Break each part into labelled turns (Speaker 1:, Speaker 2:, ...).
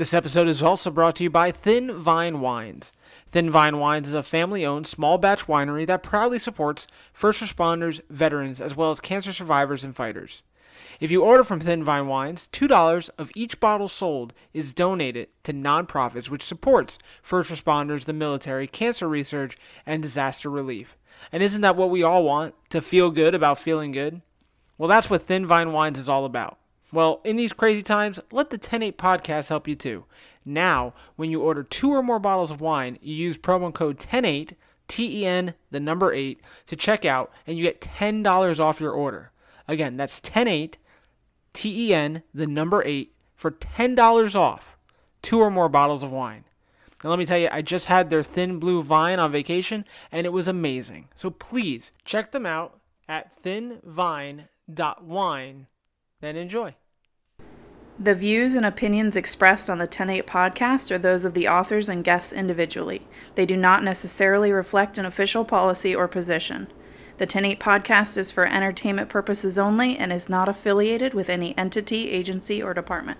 Speaker 1: This episode is also brought to you by Thin Vine Wines. Thin Vine Wines is a family-owned small batch winery that proudly supports first responders, veterans, as well as cancer survivors and fighters. If you order from Thin Vine Wines, $2 of each bottle sold is donated to nonprofits which supports first responders, the military, cancer research, and disaster relief. And isn't that what we all want? To feel good about feeling good? Well, that's what Thin Vine Wines is all about. Well, in these crazy times, let the 10-8 podcast help you too. Now, when you order 2 or more bottles of wine, you use promo code 10-8, TEN, the number 8, to check out, and you get $10 off your order. Again, that's 10-8, TEN, the number 8, for $10 off 2 or more bottles of wine. Now, let me tell you, I just had their Thin Blue Vine on vacation, and it was amazing. So please, check them out at thinvine.wine, then enjoy.
Speaker 2: The views and opinions expressed on the 10-8 podcast are those of the authors and guests individually. They do not necessarily reflect an official policy or position. The 10-8 podcast is for entertainment purposes only and is not affiliated with any entity, agency, or department.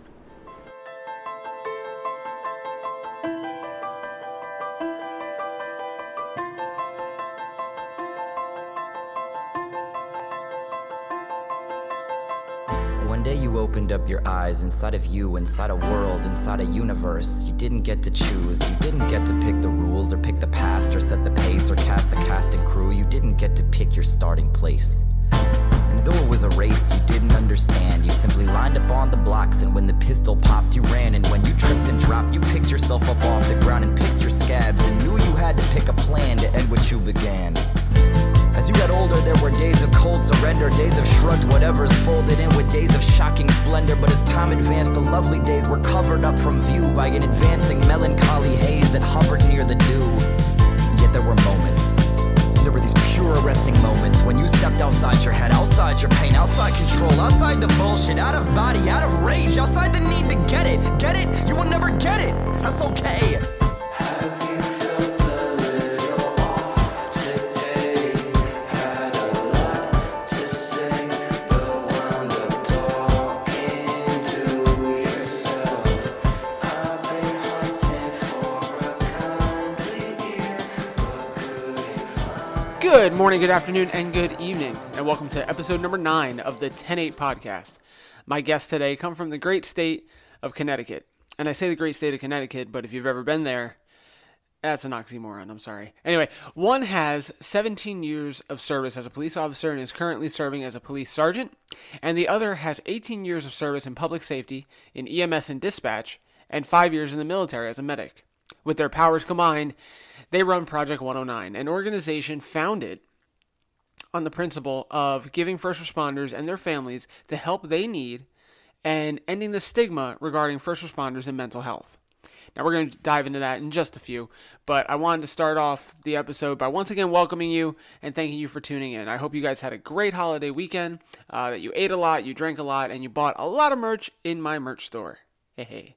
Speaker 3: One day you opened up your eyes inside of you, inside a world, inside a universe. You didn't get to choose, you didn't get to pick the rules or pick the past or set the pace or cast the cast and crew. You didn't get to pick your starting place. And though it was a race you didn't understand, you simply lined up on the blocks, and when the pistol popped you ran, and when you tripped and dropped you picked yourself up off the ground and picked your scabs and knew you had to pick a plan to end what you began. As you got older, there were days of cold surrender, days of shrugged whatever's folded in with days of shocking splendor. But as time advanced, the lovely days were covered up from view by an advancing melancholy haze that hovered near the dew. Yet there were moments. There were these pure arresting moments when you stepped outside your head, outside your pain, outside control, outside the bullshit, out of body, out of rage, outside the need to get it. Get it? You will never get it. That's okay.
Speaker 1: Good morning, good afternoon, and good evening, and welcome to episode number 9 of the 10-8 podcast. My guests today come from the great state of Connecticut. And I say the great state of Connecticut, but if you've ever been there, that's an oxymoron, I'm sorry. Anyway, one has 17 years of service as a police officer and is currently serving as a police sergeant, and the other has 18 years of service in public safety, in EMS and dispatch, and 5 years in the military as a medic. With their powers combined, they run Project 109, an organization founded on the principle of giving first responders and their families the help they need and ending the stigma regarding first responders and mental health. Now, we're going to dive into that in just a few, but I wanted to start off the episode by once again welcoming you and thanking you for tuning in. I hope you guys had a great holiday weekend, that you ate a lot, you drank a lot, and you bought a lot of merch in my merch store. Hey.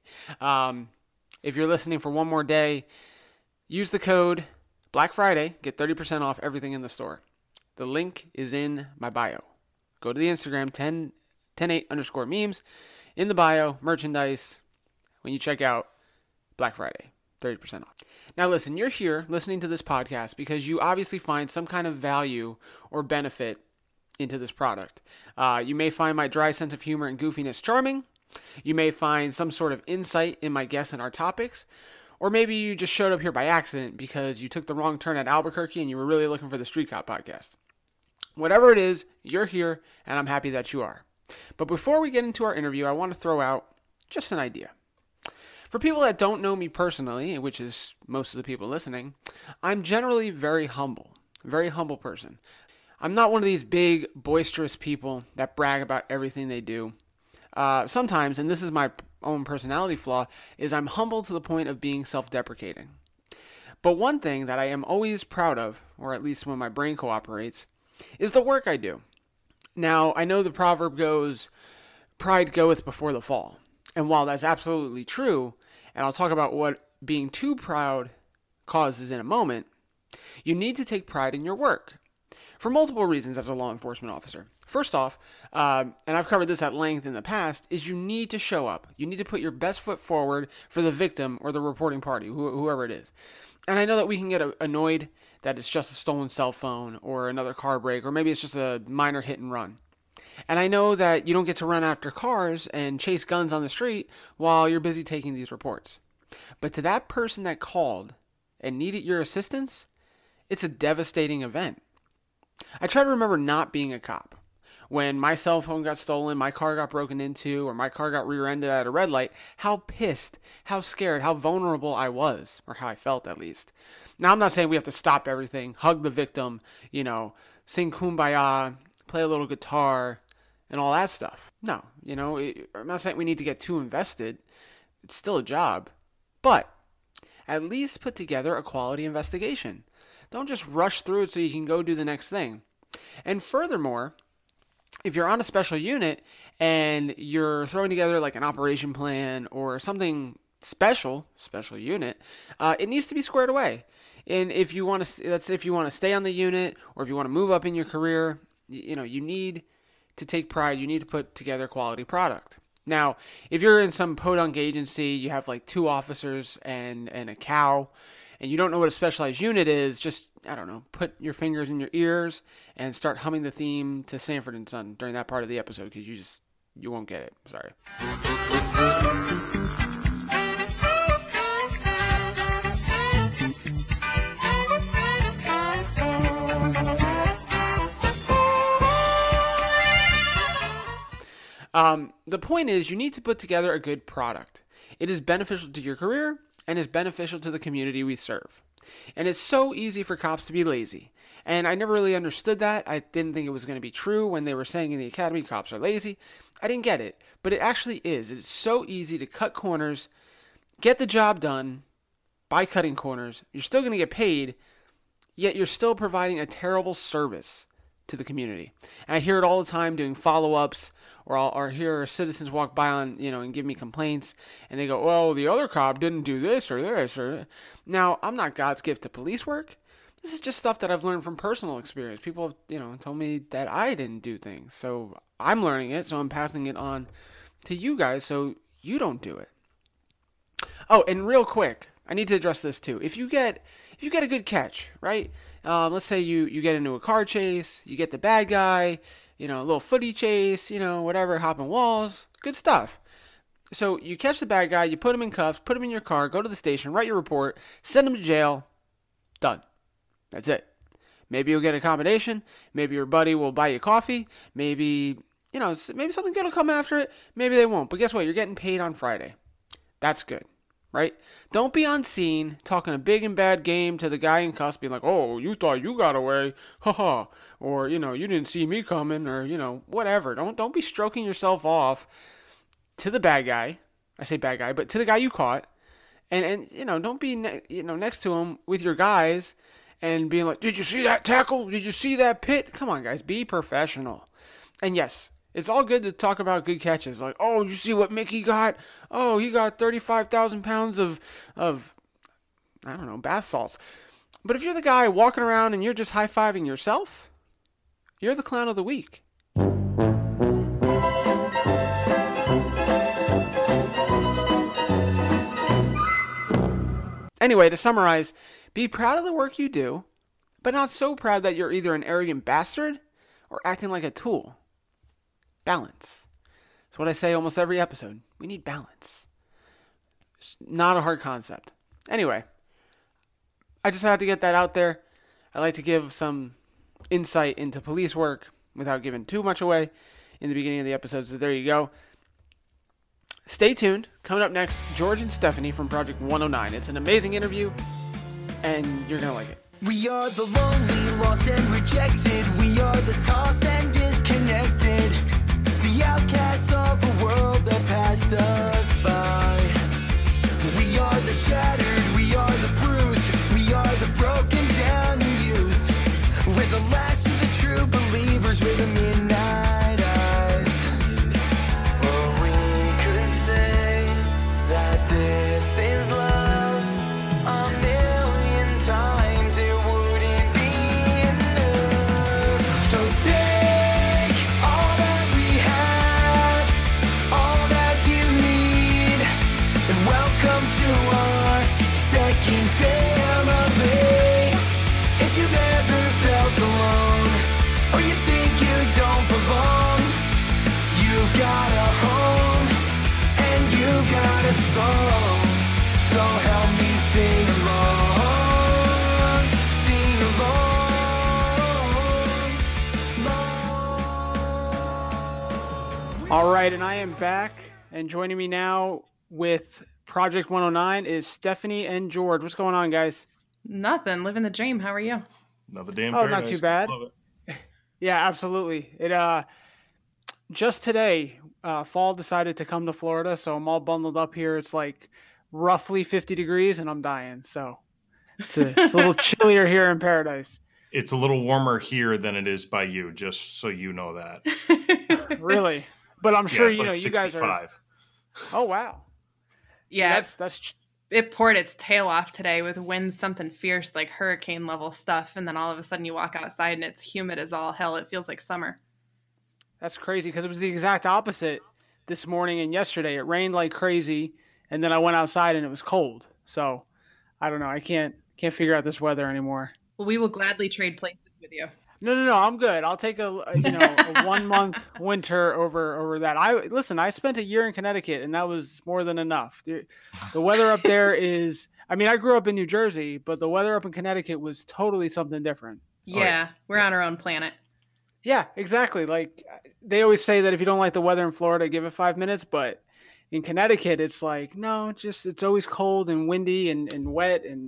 Speaker 1: If you're listening for one more day, use the code Black Friday, get 30% off everything in the store. The link is in my bio. Go to the Instagram, 10-8_memes. In the bio, merchandise. When you check out, Black Friday, 30% off. Now listen, you're here listening to this podcast because you obviously find some kind of value or benefit into this product. You may find my dry sense of humor and goofiness charming. You may find some sort of insight in my guests and our topics. Or maybe you just showed up here by accident because you took the wrong turn at Albuquerque and you were really looking for the Street Cop podcast. Whatever it is, you're here, and I'm happy that you are. But before we get into our interview, I want to throw out just an idea. For people that don't know me personally, which is most of the people listening, I'm generally very humble person. I'm not one of these big, boisterous people that brag about everything they do. Sometimes, and this is my own personality flaw, is I'm humble to the point of being self-deprecating. But one thing that I am always proud of, or at least when my brain cooperates, is the work I do. Now, I know the proverb goes, pride goeth before the fall. And while that's absolutely true, and I'll talk about what being too proud causes in a moment, you need to take pride in your work. For multiple reasons as a law enforcement officer. First off, and I've covered this at length in the past, is you need to show up. You need to put your best foot forward for the victim or the reporting party, whoever it is. And I know that we can get annoyed that it's just a stolen cell phone or another car break, or maybe it's just a minor hit and run. And I know that you don't get to run after cars and chase guns on the street while you're busy taking these reports. But to that person that called and needed your assistance, it's a devastating event. I try to remember not being a cop. When my cell phone got stolen, my car got broken into, or my car got rear-ended at a red light, how pissed, how scared, how vulnerable I was, or how I felt at least. Now, I'm not saying we have to stop everything, hug the victim, sing Kumbaya, play a little guitar, and all that stuff. No, I'm not saying we need to get too invested. It's still a job. But at least put together a quality investigation. Don't just rush through it so you can go do the next thing. And furthermore, if you're on a special unit and you're throwing together like an operation plan or something special unit, it needs to be squared away. And if you want to stay on the unit, or if you want to move up in your career, you need to take pride. You need to put together quality product. Now, if you're in some podunk agency, you have like 2 officers and a cow, and you don't know what a specialized unit is, just, put your fingers in your ears and start humming the theme to Sanford & Son during that part of the episode, because you won't get it. Sorry. The point is, you need to put together a good product. It is beneficial to your career and is beneficial to the community we serve. And it's so easy for cops to be lazy. And I never really understood that. I didn't think it was going to be true when they were saying in the academy cops are lazy. I didn't get it, but it actually is. It's so easy to cut corners, get the job done by cutting corners. You're still going to get paid, yet you're still providing a terrible service to the community. And I hear it all the time doing follow-ups, or hear citizens walk by on, and give me complaints, and they go, well, the other cop didn't do this or this or. Now, I'm not God's gift to police work. This is just stuff that I've learned from personal experience. People have, told me that I didn't do things. So I'm learning it, so I'm passing it on to you guys so you don't do it. Oh, and real quick, I need to address this too. If you get a good catch, right? Let's say you get into a car chase, you get the bad guy, a little footy chase, whatever, hopping walls, good stuff. So you catch the bad guy, you put him in cuffs, put him in your car, go to the station, write your report, send him to jail, done. That's it. Maybe you'll get a accommodation, maybe your buddy will buy you coffee, maybe something good will come after it, maybe they won't. But guess what? You're getting paid on Friday. That's good. Right? Don't be on scene talking a big and bad game to the guy in cuffs, being like, oh, you thought you got away, haha, or, you didn't see me coming, or, whatever. Don't be stroking yourself off to the bad guy. I say bad guy, but to the guy you caught, and don't be, next to him with your guys and being like, did you see that tackle? Did you see that pit? Come on, guys, be professional. And yes, it's all good to talk about good catches. Like, oh, you see what Mickey got? Oh, he got 35,000 pounds of bath salts. But if you're the guy walking around and you're just high-fiving yourself, you're the clown of the week. Anyway, to summarize, be proud of the work you do, but not so proud that you're either an arrogant bastard or acting like a tool. Balance. That's what I say almost every episode. We need balance. It's not a hard concept. Anyway, I just had to get that out there. I like to give some insight into police work without giving too much away in the beginning of the episode. So there you go. Stay tuned. Coming up next, George and Stephanie from Project 109. It's an amazing interview, and you're going to like it.
Speaker 4: We are the lonely, lost and rejected. We are the tossed and disconnected. The outcasts of a world that passed us by. We are the shattered, we are the bruised, we are the broken down and used. We're the last of the true believers, we're the midnight eyes. Or we could say that this is love. A million times it wouldn't be enough. So take got a song, so help me sing along, sing along.
Speaker 1: All right, and I am back, and joining me now with Project 109 is Stephanie and George. What's going on, guys?
Speaker 2: Nothing. Living the dream. How are you?
Speaker 5: Another day in
Speaker 1: Oh,
Speaker 5: paradise.
Speaker 1: not too bad.
Speaker 5: Love it.
Speaker 1: Yeah, absolutely. It just today, fall decided to come to Florida, so I'm all bundled up here. It's like roughly 50 degrees, and I'm dying. So it's a little chillier here in paradise.
Speaker 5: It's a little warmer here than it is by you, just so you know that.
Speaker 1: Really, but I'm sure
Speaker 5: it's like
Speaker 1: you guys are.
Speaker 5: 65.
Speaker 1: Oh wow.
Speaker 2: Yeah,
Speaker 1: So that's
Speaker 2: it poured its tail off today with winds, something fierce like hurricane level stuff, and then all of a sudden you walk outside and it's humid as all hell. It feels like summer.
Speaker 1: That's crazy because it was the exact opposite this morning and yesterday. It rained like crazy, and then I went outside and it was cold. So I don't know. I can't figure out this weather anymore.
Speaker 2: Well, we will gladly trade places with you.
Speaker 1: No. I'm good. I'll take a 1 month winter over that. I spent a year in Connecticut, and that was more than enough. The weather up there is. I mean, I grew up in New Jersey, but the weather up in Connecticut was totally something different.
Speaker 2: Yeah, we're on our own planet.
Speaker 1: Yeah, exactly. Like they always say that if you don't like the weather in Florida, give it 5 minutes. But in Connecticut, it's like, no, it's always cold and windy and wet. And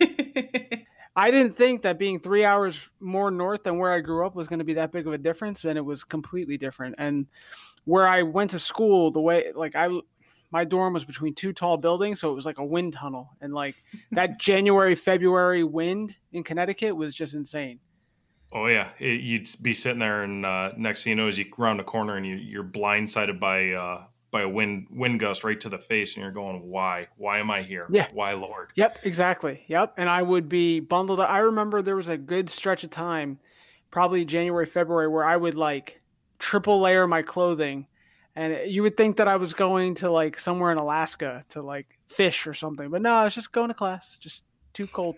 Speaker 1: I didn't think that being 3 hours more north than where I grew up was going to be that big of a difference. And it was completely different. And where I went to school, my dorm was between two tall buildings. So it was like a wind tunnel. And like that January, February wind in Connecticut was just insane.
Speaker 5: Oh yeah, you'd be sitting there, and next thing you know, is you round a corner and you're blindsided by a wind gust right to the face, and you're going, "Why? Why am I here?
Speaker 1: Yeah.
Speaker 5: Why, Lord?"
Speaker 1: Yep, exactly. Yep, and I would be bundled up. I remember there was a good stretch of time, probably January, February, where I would like triple layer my clothing, and you would think that I was going to like somewhere in Alaska to like fish or something, but no, I was just going to class. Just too cold.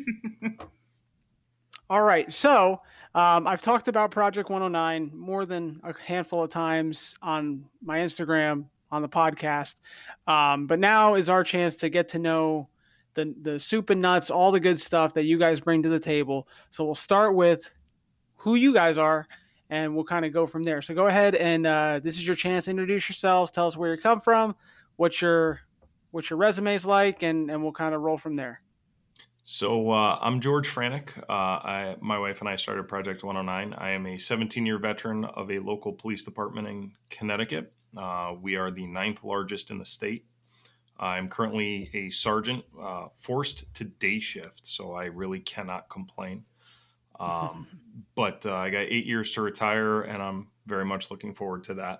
Speaker 1: All right, so I've talked about Project 109 more than a handful of times on my Instagram, on the podcast, but now is our chance to get to know the soup and nuts, all the good stuff that you guys bring to the table. So we'll start with who you guys are, and we'll kind of go from there. So go ahead, and this is your chance to introduce yourselves, tell us where you come from, what your resume is like, and we'll kind of roll from there.
Speaker 5: So I'm George Franek. My wife and I started Project 109. I am a 17-year veteran of a local police department in Connecticut. We are the 9th largest in the state. I'm currently a sergeant, forced to day shift, so I really cannot complain. But I got 8 years to retire, and I'm very much looking forward to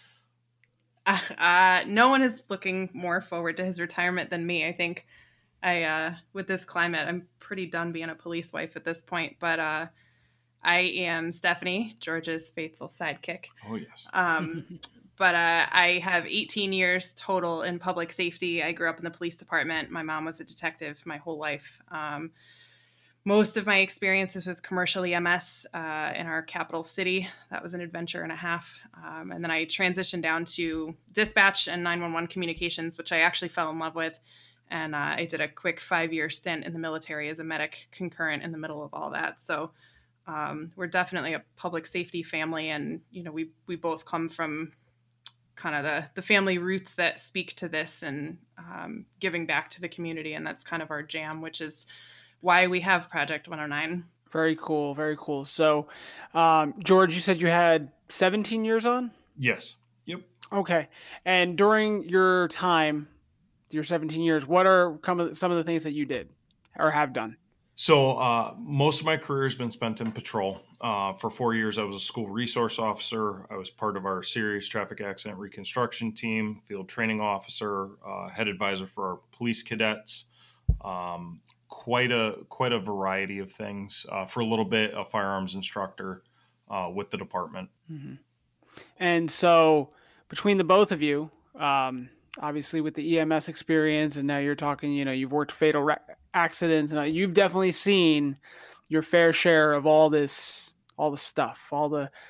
Speaker 5: that.
Speaker 2: No one is looking more forward to his retirement than me. I think with this climate, I'm pretty done being a police wife at this point. But I am Stephanie, George's faithful sidekick.
Speaker 5: Oh, yes.
Speaker 2: But I have 18 years total in public safety. I grew up in the police department. My mom was a detective my whole life. Most of my experiences with commercial EMS in our capital city. That was an adventure and a half. And then I transitioned down to dispatch and 911 communications, which I actually fell in love with. And I did a quick 5-year stint in the military as a medic concurrent in the middle of all that. So we're definitely a public safety family. And, we both come from kind of the family roots that speak to this and giving back to the community. And that's kind of our jam, which is why we have Project 109.
Speaker 1: Very cool. Very cool. So, George, you said you had 17 years on?
Speaker 5: Yes. Yep.
Speaker 1: Okay. And during your time, your 17 years, what are some of the things that you did or have done?
Speaker 5: So most of my career has been spent in patrol. For 4 years, I was a school resource officer. I was part of our serious traffic accident reconstruction team, field training officer, head advisor for our police cadets. Quite a variety of things. For a little bit, a firearms instructor with the department.
Speaker 1: Mm-hmm. And so between the both of you, obviously with the EMS experience, and now you're talking, you've worked fatal accidents, and you've definitely seen your fair share of all the stuff, all the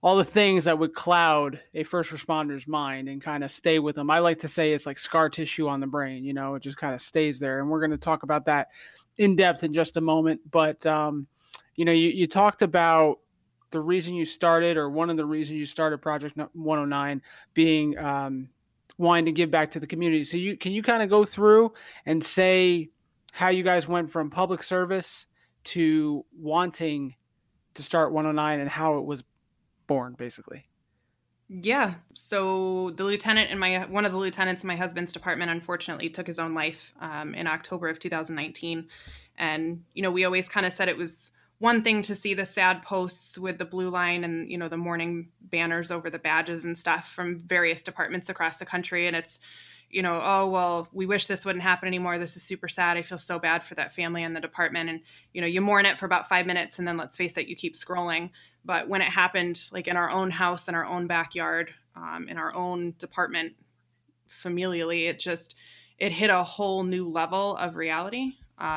Speaker 1: all the things that would cloud a first responder's mind and kind of stay with them. I like to say it's like scar tissue on the brain, you know, it just kind of stays there. And we're going to talk about that in depth in just a moment. But, you know, you talked about the reason you started, or one of the reasons you started Project 109 being wanting to give back to the community. So can you kind of go through and say how you guys went from public service to wanting to start 109 and how it was born, basically?
Speaker 2: Yeah. So the lieutenant in one of the lieutenants in my husband's department, unfortunately, took his own life in October of 2019. And, you know, we always kind of said it was one thing to see the sad posts with the blue line and, you know, the mourning banners over the badges and stuff from various departments across the country. And it's, you know, oh, well, we wish this wouldn't happen anymore. This is super sad. I feel so bad for that family and the department. And, you know, you mourn it for about 5 minutes and then, let's face it, you keep scrolling. But when it happened, like in our own house, in our own backyard, in our own department, familially, it hit a whole new level of reality.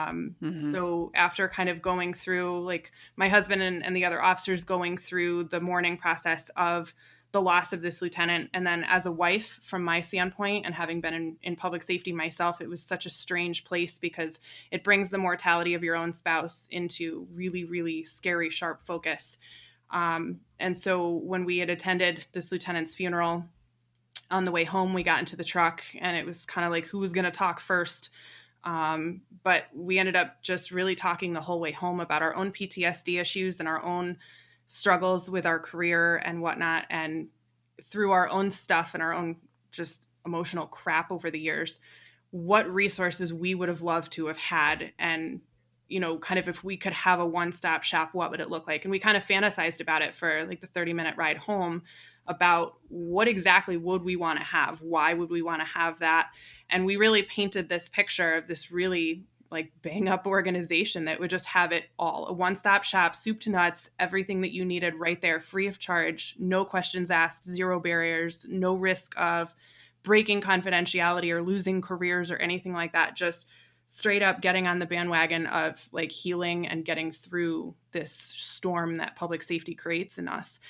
Speaker 2: So after kind of going through, like my husband and the other officers going through the mourning process of the loss of this lieutenant, and then as a wife, from my standpoint, and having been in public safety myself, it was such a strange place because it brings the mortality of your own spouse into really, really scary, sharp focus. And so when we had attended this lieutenant's funeral, on the way home, we got into the truck and it was kind of like, who was going to talk first? But we ended up just really talking the whole way home about our own PTSD issues and our own struggles with our career and whatnot. And through our own stuff and our own just emotional crap over the years, what resources we would have loved to have had. And, you know, kind of if we could have a one-stop shop, what would it look like? And we kind of fantasized about it for like the 30-minute ride home about what exactly would we want to have? Why would we want to have that? And we really painted this picture of this really like bang up organization that would just have it all, a one-stop shop, soup to nuts, everything that you needed right there, free of charge, no questions asked, zero barriers, no risk of breaking confidentiality or losing careers or anything like that. Just straight up getting on the bandwagon of like healing and getting through this storm that public safety creates in us.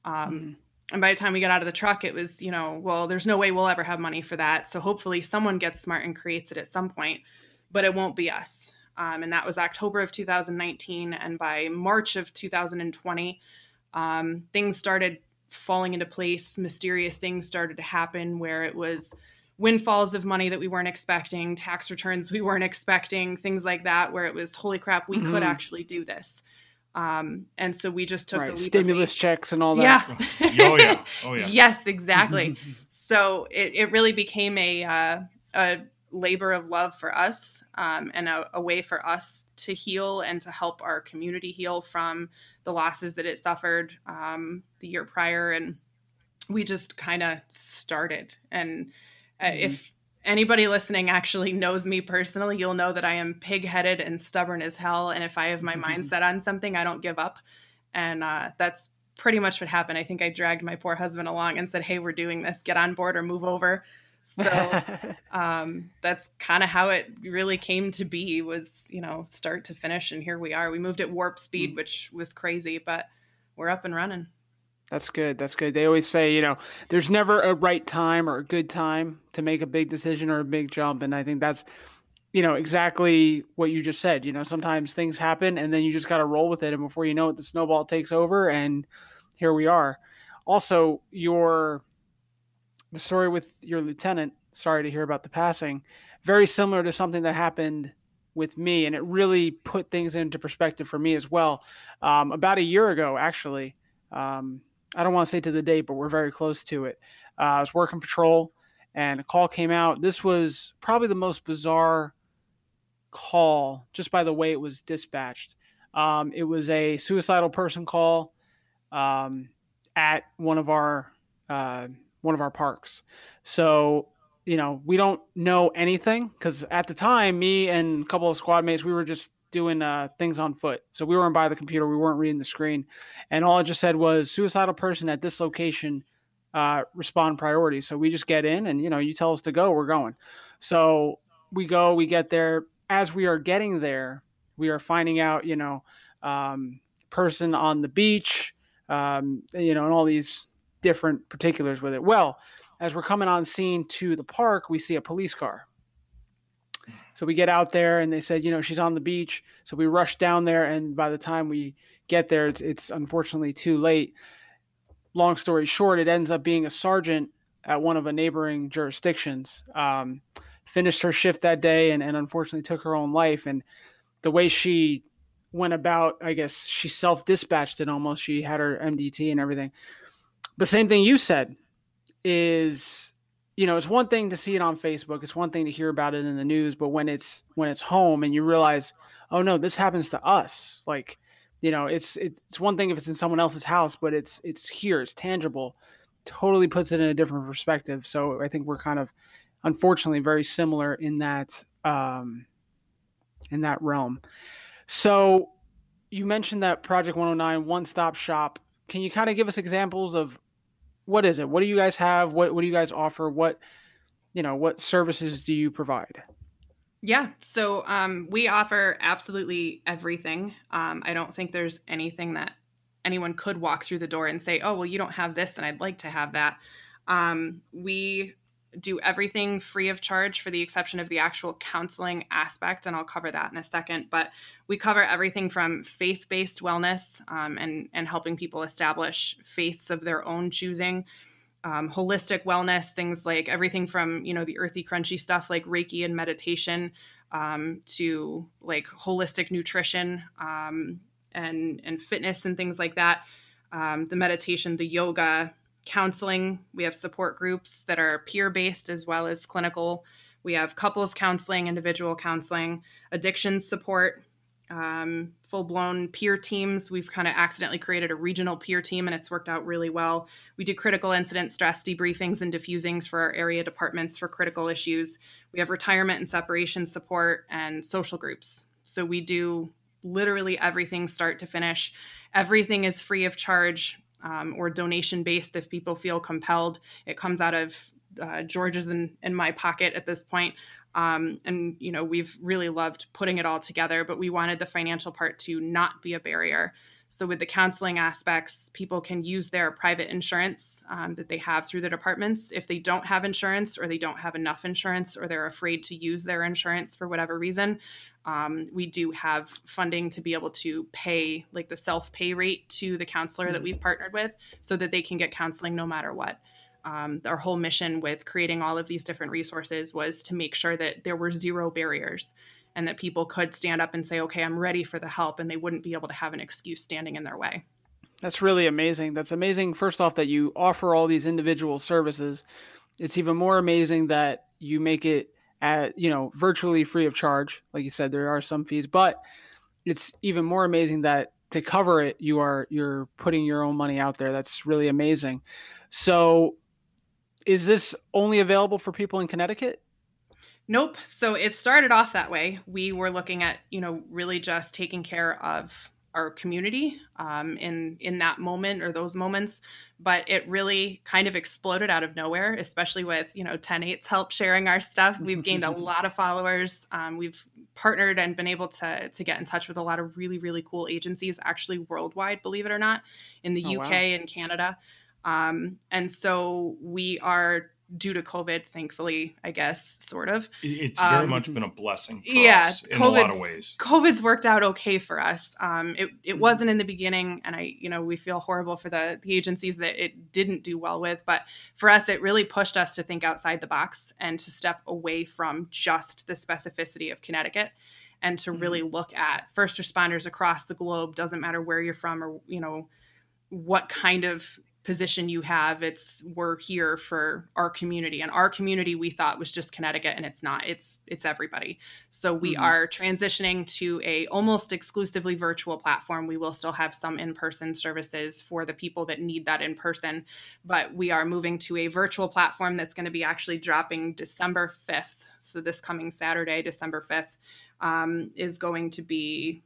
Speaker 2: And by the time we got out of the truck, it was, you know, well, there's no way we'll ever have money for that. So hopefully someone gets smart and creates it at some point, but it won't be us. And that was October of 2019. And by March of 2020, things started falling into place. Mysterious things started to happen where it was windfalls of money that we weren't expecting, tax returns we weren't expecting, things like that, where it was, holy crap, we could actually do this. And so we just took the leap
Speaker 1: stimulus checks and all that.
Speaker 2: Yeah. Oh yeah. Yes, exactly. So it really became a labor of love for us, and a way for us to heal and to help our community heal from the losses that it suffered the year prior. And we just kind of started. And if anybody listening actually knows me personally, you'll know that I am pig-headed and stubborn as hell. And if I have my mind set on something, I don't give up. And that's pretty much what happened. I think I dragged my poor husband along and said, hey, we're doing this, get on board or move over. So that's kind of how it really came to be, was, you know, start to finish. And here we are. We moved at warp speed, which was crazy, but we're up and running.
Speaker 1: That's good. That's good. They always say, you know, there's never a right time or a good time to make a big decision or a big jump. And I think that's, you know, exactly what you just said. You know, sometimes things happen and then you just got to roll with it. And before you know it, the snowball takes over and here we are. Also, the story with your lieutenant, sorry to hear about the passing, very similar to something that happened with me. And it really put things into perspective for me as well. About a year ago, actually, I don't want to say to the date, but we're very close to it. I was working patrol and a call came out. This was probably the most bizarre call just by the way it was dispatched. It was a suicidal person call at one of our parks. So, you know, we don't know anything because at the time, me and a couple of squad mates, we were just doing things on foot. So we weren't by the computer. We weren't reading the screen. And all it just said was suicidal person at this location, respond priority. So we just get in and, you know, you tell us to go, we're going. So we go, we get there. As we are getting there, we are finding out, you know, person on the beach, and all these different particulars with it. Well, as we're coming on scene to the park, we see a police car. So we get out there and they said, she's on the beach. So we rush down there. And by the time we get there, it's unfortunately too late. Long story short, it ends up being a sergeant at one of the neighboring jurisdictions. Finished her shift that day and unfortunately took her own life. And the way she went about, I guess she self-dispatched it almost. She had her MDT and everything. The same thing you said is, it's one thing to see it on Facebook. It's one thing to hear about it in the news, but when it's home and you realize, oh no, this happens to us. Like, it's one thing if it's in someone else's house, but it's here, it's tangible, totally puts it in a different perspective. So I think we're kind of, unfortunately, very similar in that realm. So you mentioned that Project 109 one-stop shop. Can you kind of give us examples of what is it? What do you guys have? What do you guys offer? What services do you provide?
Speaker 2: Yeah. So we offer absolutely everything. I don't think there's anything that anyone could walk through the door and say, oh, well, you don't have this and I'd like to have that. We do everything free of charge for the exception of the actual counseling aspect. And I'll cover that in a second. But we cover everything from faith-based wellness and helping people establish faiths of their own choosing, holistic wellness, things like everything from, the earthy, crunchy stuff like Reiki and meditation to like holistic nutrition and fitness and things like that. The meditation, the yoga, counseling. We have support groups that are peer-based as well as clinical. We have couples counseling, individual counseling, addiction support, full-blown peer teams. We've kind of accidentally created a regional peer team and it's worked out really well. We do critical incident stress debriefings and diffusings for our area departments for critical issues. We have retirement and separation support and social groups. So we do literally everything start to finish. Everything is free of charge. Or donation-based if people feel compelled. It comes out of George's and my pocket at this point. And we've really loved putting it all together, but we wanted the financial part to not be a barrier. So with the counseling aspects, people can use their private insurance that they have through the departments. If they don't have insurance or they don't have enough insurance or they're afraid to use their insurance for whatever reason, we do have funding to be able to pay like the self-pay rate to the counselor that we've partnered with so that they can get counseling no matter what. Our whole mission with creating all of these different resources was to make sure that there were zero barriers and that people could stand up and say, okay, I'm ready for the help, and they wouldn't be able to have an excuse standing in their way.
Speaker 1: That's really amazing. That's amazing, first off, that you offer all these individual services. It's even more amazing that you make it at, virtually free of charge. Like you said, there are some fees, but it's even more amazing that to cover it, you're putting your own money out there. That's really amazing. So is this only available for people in Connecticut?
Speaker 2: Nope. So it started off that way. We were looking at, really just taking care of our community in that moment or those moments. But it really kind of exploded out of nowhere, especially with, 10-8's help sharing our stuff. We've gained a lot of followers. We've partnered and been able to get in touch with a lot of really, really cool agencies, actually worldwide, believe it or not, in the UK and Canada. And so we are, due to COVID, thankfully, I guess, sort of.
Speaker 5: It's very much been a blessing for us in a lot of ways.
Speaker 2: COVID's worked out okay for us. It wasn't in the beginning, and we feel horrible for the agencies that it didn't do well with. But for us, it really pushed us to think outside the box and to step away from just the specificity of Connecticut and to really look at first responders across the globe. Doesn't matter where you're from or, what kind of position you have. We're here for our community, and our community we thought was just Connecticut, and it's not. It's everybody. So we are transitioning to a almost exclusively virtual platform. We will still have some in-person services for the people that need that in person, but we are moving to a virtual platform that's going to be actually dropping December 5th. So this coming Saturday, December 5th, is going to be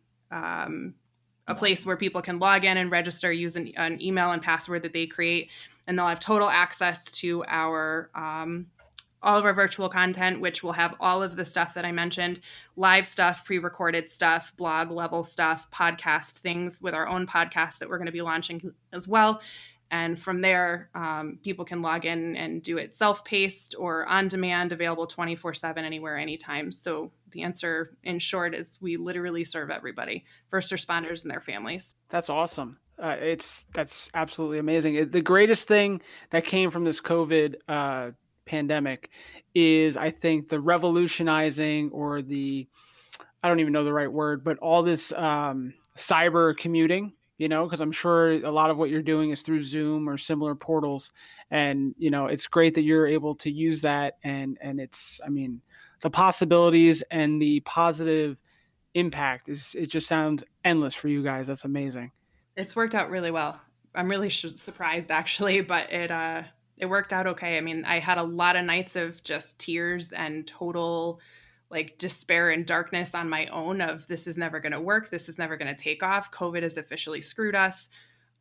Speaker 2: a place where people can log in and register, use an email and password that they create, and they'll have total access to our all of our virtual content, which will have all of the stuff that I mentioned, live stuff, pre-recorded stuff, blog level stuff, podcast things with our own podcast that we're going to be launching as well. And from there, people can log in and do it self-paced or on demand, available 24/7, anywhere, anytime. So the answer in short is we literally serve everybody, first responders and their families.
Speaker 1: That's awesome. That's absolutely amazing. The greatest thing that came from this COVID pandemic is, I think, the revolutionizing, or I don't even know the right word, but all this cyber commuting, because I'm sure a lot of what you're doing is through Zoom or similar portals. And, it's great that you're able to use that. And it's, the possibilities and the positive impact it just sounds endless for you guys. That's amazing.
Speaker 2: It's worked out really well. I'm really surprised, actually, but it worked out okay. I had a lot of nights of just tears and total despair and darkness on my own of, this is never going to work. This is never going to take off. COVID has officially screwed us.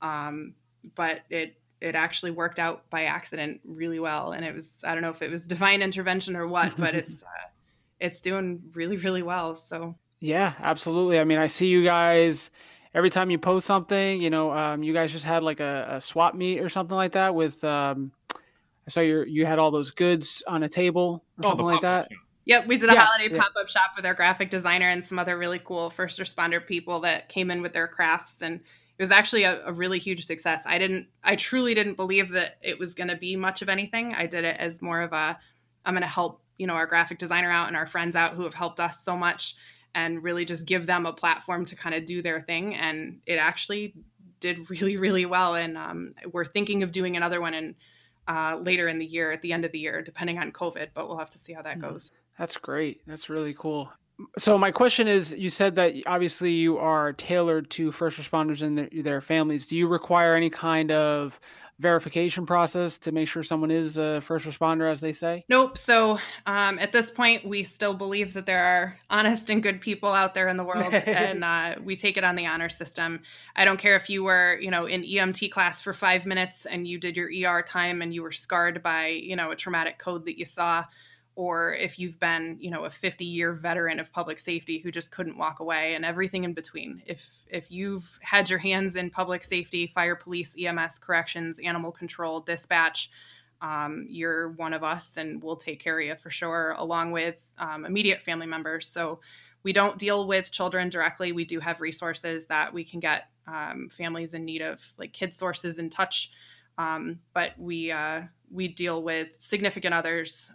Speaker 2: But it actually worked out by accident really well. And it was, I don't know if it was divine intervention or what, but it's doing really, really well. So
Speaker 1: yeah, absolutely. I see you guys every time you post something, you guys just had like a swap meet or something like that with, I saw you had all those goods on a table or something like that.
Speaker 2: Yep, we did a holiday pop-up shop with our graphic designer and some other really cool first responder people that came in with their crafts, and it was actually a really huge success. I truly didn't believe that it was going to be much of anything. I did it as more of I'm going to help, our graphic designer out and our friends out who have helped us so much, and really just give them a platform to kind of do their thing. And it actually did really, really well. And we're thinking of doing another one in later in the year, at the end of the year, depending on COVID, but we'll have to see how that goes.
Speaker 1: That's great. That's really cool. So my question is, you said that obviously you are tailored to first responders and their families. Do you require any kind of verification process to make sure someone is a first responder, as they say?
Speaker 2: Nope. So at this point, we still believe that there are honest and good people out there in the world, and we take it on the honor system. I don't care if you were, in EMT class for 5 minutes and you did your ER time and you were scarred by, a traumatic code that you saw, or if you've been, a 50-year veteran of public safety who just couldn't walk away, and everything in between. If you've had your hands in public safety, fire, police, EMS, corrections, animal control, dispatch, you're one of us, and we'll take care of you for sure, along with immediate family members. So we don't deal with children directly. We do have resources that we can get families in need of, like Kid Sources in Touch, but we deal with significant others,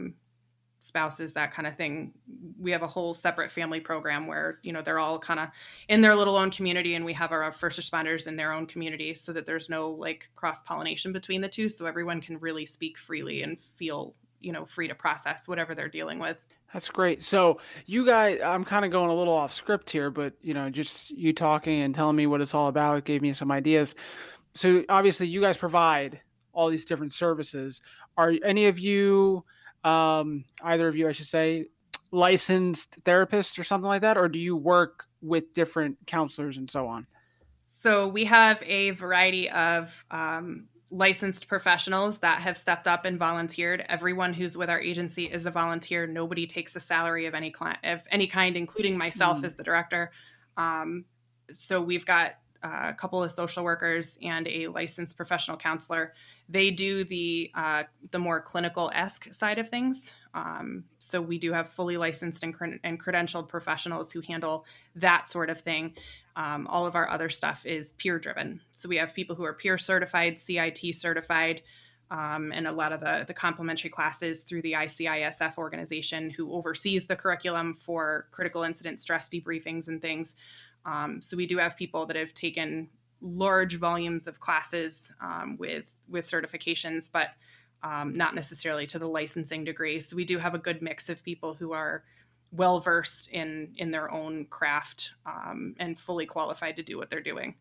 Speaker 2: spouses, that kind of thing. We have a whole separate family program where, they're all kind of in their little own community, and we have our first responders in their own community, so that there's no cross-pollination between the two. So everyone can really speak freely and feel, free to process whatever they're dealing with.
Speaker 1: That's great. So you guys, I'm kind of going a little off script here, but, just you talking and telling me what it's all about gave me some ideas. So obviously you guys provide all these different services. Are any of you, either of you, I should say, licensed therapists or something like that? Or do you work with different counselors and so on?
Speaker 2: So we have a variety of licensed professionals that have stepped up and volunteered. Everyone who's with our agency is a volunteer. Nobody takes a salary of any kind, including myself as the director. So we've got a couple of social workers and a licensed professional counselor. They do the more clinical-esque side of things. So we do have fully licensed and credentialed professionals who handle that sort of thing. All of our other stuff is peer-driven. So we have people who are peer certified, CIT certified, and a lot of the complementary classes through the ICISF organization, who oversees the curriculum for critical incident stress debriefings and things. So we do have people that have taken large volumes of classes with certifications, but not necessarily to the licensing degree. So we do have a good mix of people who are well-versed in their own craft and fully qualified to do what they're doing.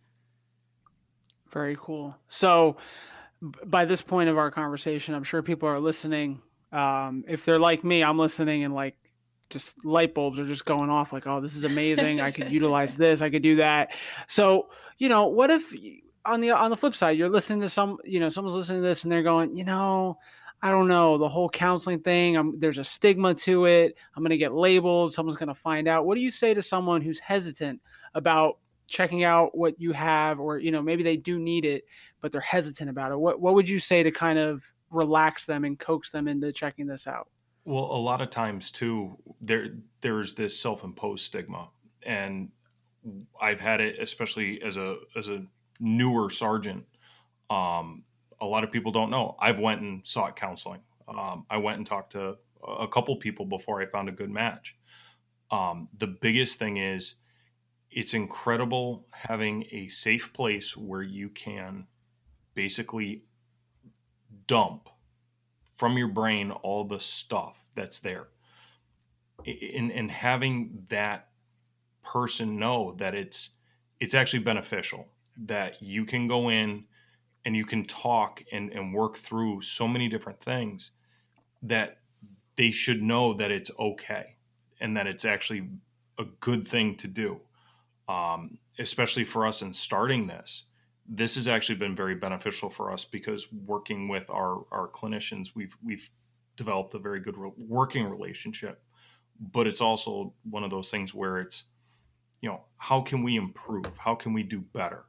Speaker 1: Very cool. So by this point of our conversation, I'm sure people are listening. If they're like me, I'm listening and just light bulbs are just going off, oh, this is amazing. I could utilize this. I could do that. So, what if on the flip side, you're listening to someone's listening to this and they're going, I don't know, the whole counseling thing, there's a stigma to it. I'm going to get labeled. Someone's going to find out. What do you say to someone who's hesitant about checking out what you have, or, maybe they do need it, but they're hesitant about it? What would you say to kind of relax them and coax them into checking this out?
Speaker 5: Well, a lot of times too, there's this self-imposed stigma, and I've had it, especially as a newer sergeant. A lot of people don't know. I've went and sought counseling. I went and talked to a couple people before I found a good match. The biggest thing is, it's incredible having a safe place where you can basically dump from your brain all the stuff that's there, and having that person know that it's actually beneficial, that you can go in and you can talk and work through so many different things, that they should know that it's okay and that it's actually a good thing to do. Especially for us in starting this has actually been very beneficial for us, because working with our clinicians, we've developed a very good working relationship. But it's also one of those things where it's, how can we improve? How can we do better?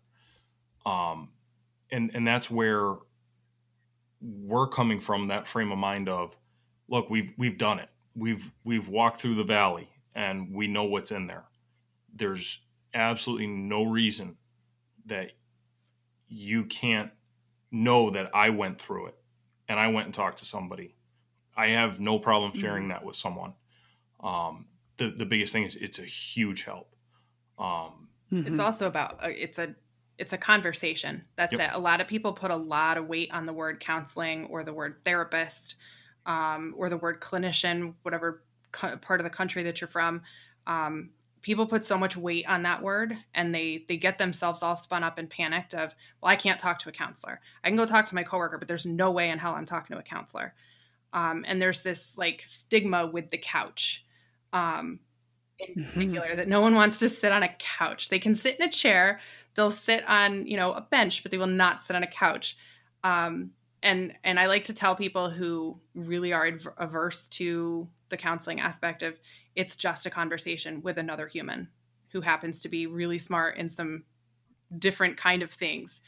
Speaker 5: And that's where we're coming from, that frame of mind of, look, we've done it. We've walked through the valley and we know what's in there. There's absolutely no reason that you can't know that I went through it and I went and talked to somebody. I have no problem sharing that with someone. The biggest thing is, it's a huge help.
Speaker 2: It's also about it's a conversation. That's it. A lot of people put a lot of weight on the word counseling or the word therapist, or the word clinician, whatever part of the country that you're from. People put so much weight on that word, and they get themselves all spun up and panicked of, well, I can't talk to a counselor. I can go talk to my coworker, but there's no way in hell I'm talking to a counselor. And there's this like stigma with the couch, in particular, that no one wants to sit on a couch. They can sit in a chair. They'll sit on, a bench, but they will not sit on a couch. And I like to tell people who really are averse to the counseling aspect of, it's just a conversation with another human who happens to be really smart in some different kind of things.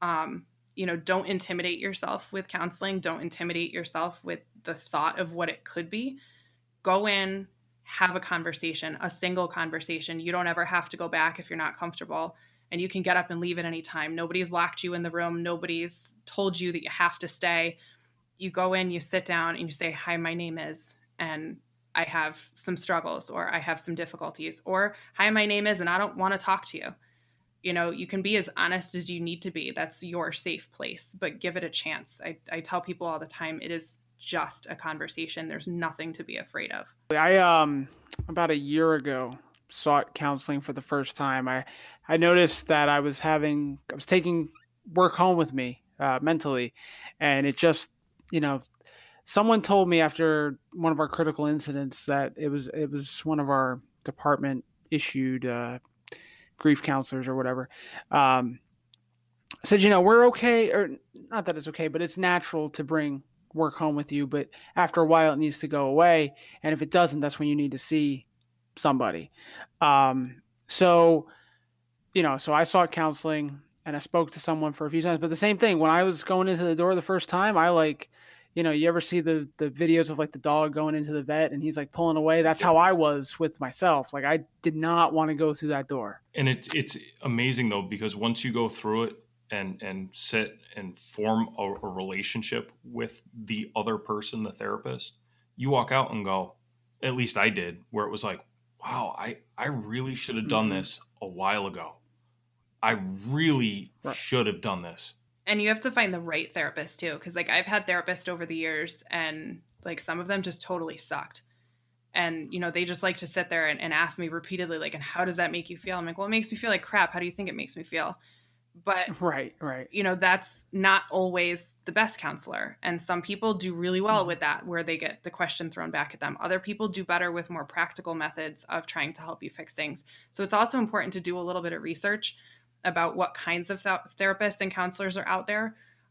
Speaker 2: Don't intimidate yourself with counseling. Don't intimidate yourself with the thought of what it could be. Go in, have a conversation, a single conversation. You don't ever have to go back if you're not comfortable, and you can get up and leave at any time. Nobody's locked you in the room. Nobody's told you that you have to stay. You go in, you sit down, and you say, hi, my name is, and I have some struggles, or I have some difficulties, or hi, my name is, and I don't want to talk to you. You can be as honest as you need to be. That's your safe place, but give it a chance. I tell people all the time, it is just a conversation. There's nothing to be afraid of.
Speaker 1: I about a year ago sought counseling for the first time. I noticed that I was taking work home with me mentally, and it just, someone told me after one of our critical incidents that it was one of our department issued grief counselors or whatever, said, we're okay, or not that it's okay, but it's natural to bring work home with you, but after a while it needs to go away. And if it doesn't, that's when you need to see somebody. So I sought counseling and I spoke to someone for a few times, but the same thing, when I was going into the door the first time, I you ever see the videos of like the dog going into the vet and he's like pulling away? That's how I was with myself. Like, I did not want to go through that door.
Speaker 5: And it's amazing though, because once you go through it and sit and form a relationship with the other person, the therapist, you walk out and go, at least I did, where it was like, wow, I really should have done this a while ago. I really should have done this.
Speaker 2: And you have to find the right therapist too. Cause like I've had therapists over the years, and like some of them just totally sucked. And, they just like to sit there and ask me repeatedly, like, and how does that make you feel? I'm like, well, it makes me feel like crap. How do you think it makes me feel? But,
Speaker 1: right.
Speaker 2: That's not always the best counselor. And some people do really well with that, where they get the question thrown back at them. Other people do better with more practical methods of trying to help you fix things. So it's also important to do a little bit of research about what kinds of therapists and counselors are out there.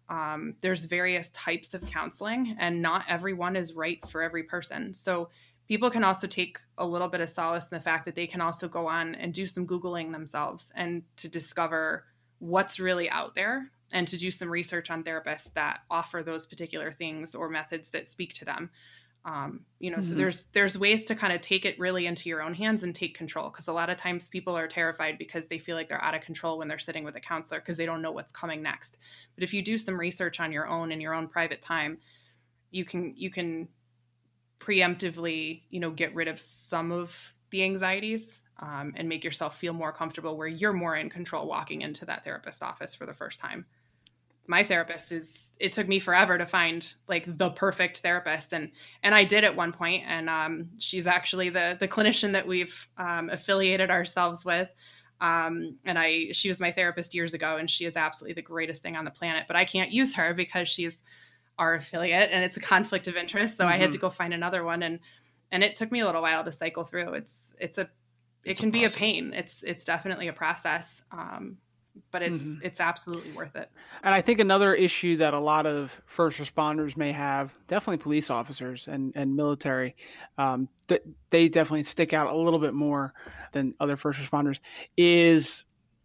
Speaker 2: There's various types of counseling, and not everyone is right for every person. So people can also take a little bit of solace in the fact that they can also go on and do some Googling themselves and to discover what's really out there, and to do some research on therapists that offer those particular things or methods that speak to them. So there's ways to kind of take it really into your own hands and take control. Because a lot of times people are terrified because they feel like they're out of control when they're sitting with a counselor because they don't know what's coming next. But if you do some research on your own in your own private time, you can preemptively, get rid of some of the anxieties, and make yourself feel more comfortable where you're more in control walking into that therapist's office for the first time. My therapist it took me forever to find like the perfect therapist. And I did at one point, and she's actually the clinician that we've affiliated ourselves with. She was my therapist years ago, and she is absolutely the greatest thing on the planet, but I can't use her because she's our affiliate and it's a conflict of interest. So I had to go find another one. And it took me a little while to cycle through. It can be a pain. It's definitely a process. But it's absolutely worth it.
Speaker 1: And I think another issue that a lot of first responders may have, definitely police officers and military, they definitely stick out a little bit more than other first responders, is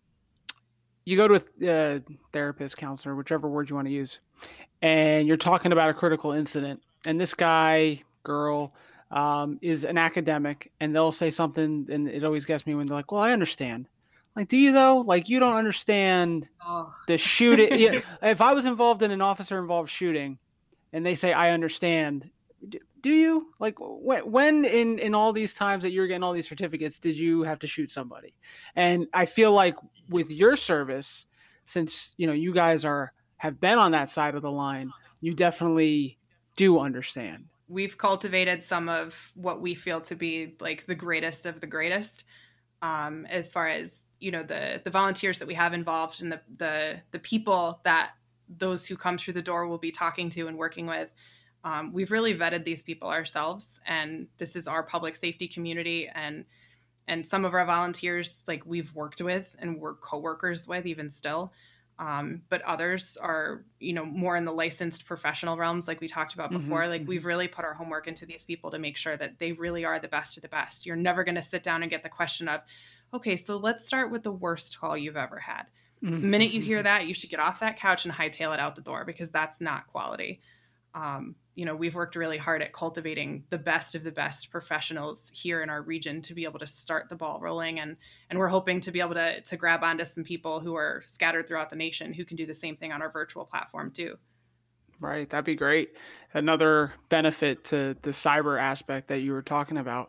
Speaker 1: you go to a therapist, counselor, whichever word you want to use, and you're talking about a critical incident, and this guy, girl, is an academic, and they'll say something, and it always gets me when they're like, well, I understand. Like, do you though? Like, you don't understand the shooting. Yeah, if I was involved in an officer-involved shooting, and they say, I understand, do you? Like, when in all these times that you're getting all these certificates, did you have to shoot somebody? And I feel like with your service, since, you guys have been on that side of the line, you definitely do understand.
Speaker 2: We've cultivated some of what we feel to be like the greatest of the greatest, as far as, the volunteers that we have involved and the people that those who come through the door will be talking to and working with. We've really vetted these people ourselves, and this is our public safety community. And some of our volunteers, like, we've worked with and we're coworkers with even still. But others are, more in the licensed professional realms, like we talked about before. Like, we've really put our homework into these people to make sure that they really are the best of the best. You're never going to sit down and get the question of, okay, so let's start with the worst call you've ever had. So the minute you hear that, you should get off that couch and hightail it out the door, because that's not quality. We've worked really hard at cultivating the best of the best professionals here in our region to be able to start the ball rolling. And we're hoping to be able to grab onto some people who are scattered throughout the nation who can do the same thing on our virtual platform too.
Speaker 1: Right. That'd be great. Another benefit to the cyber aspect that you were talking about.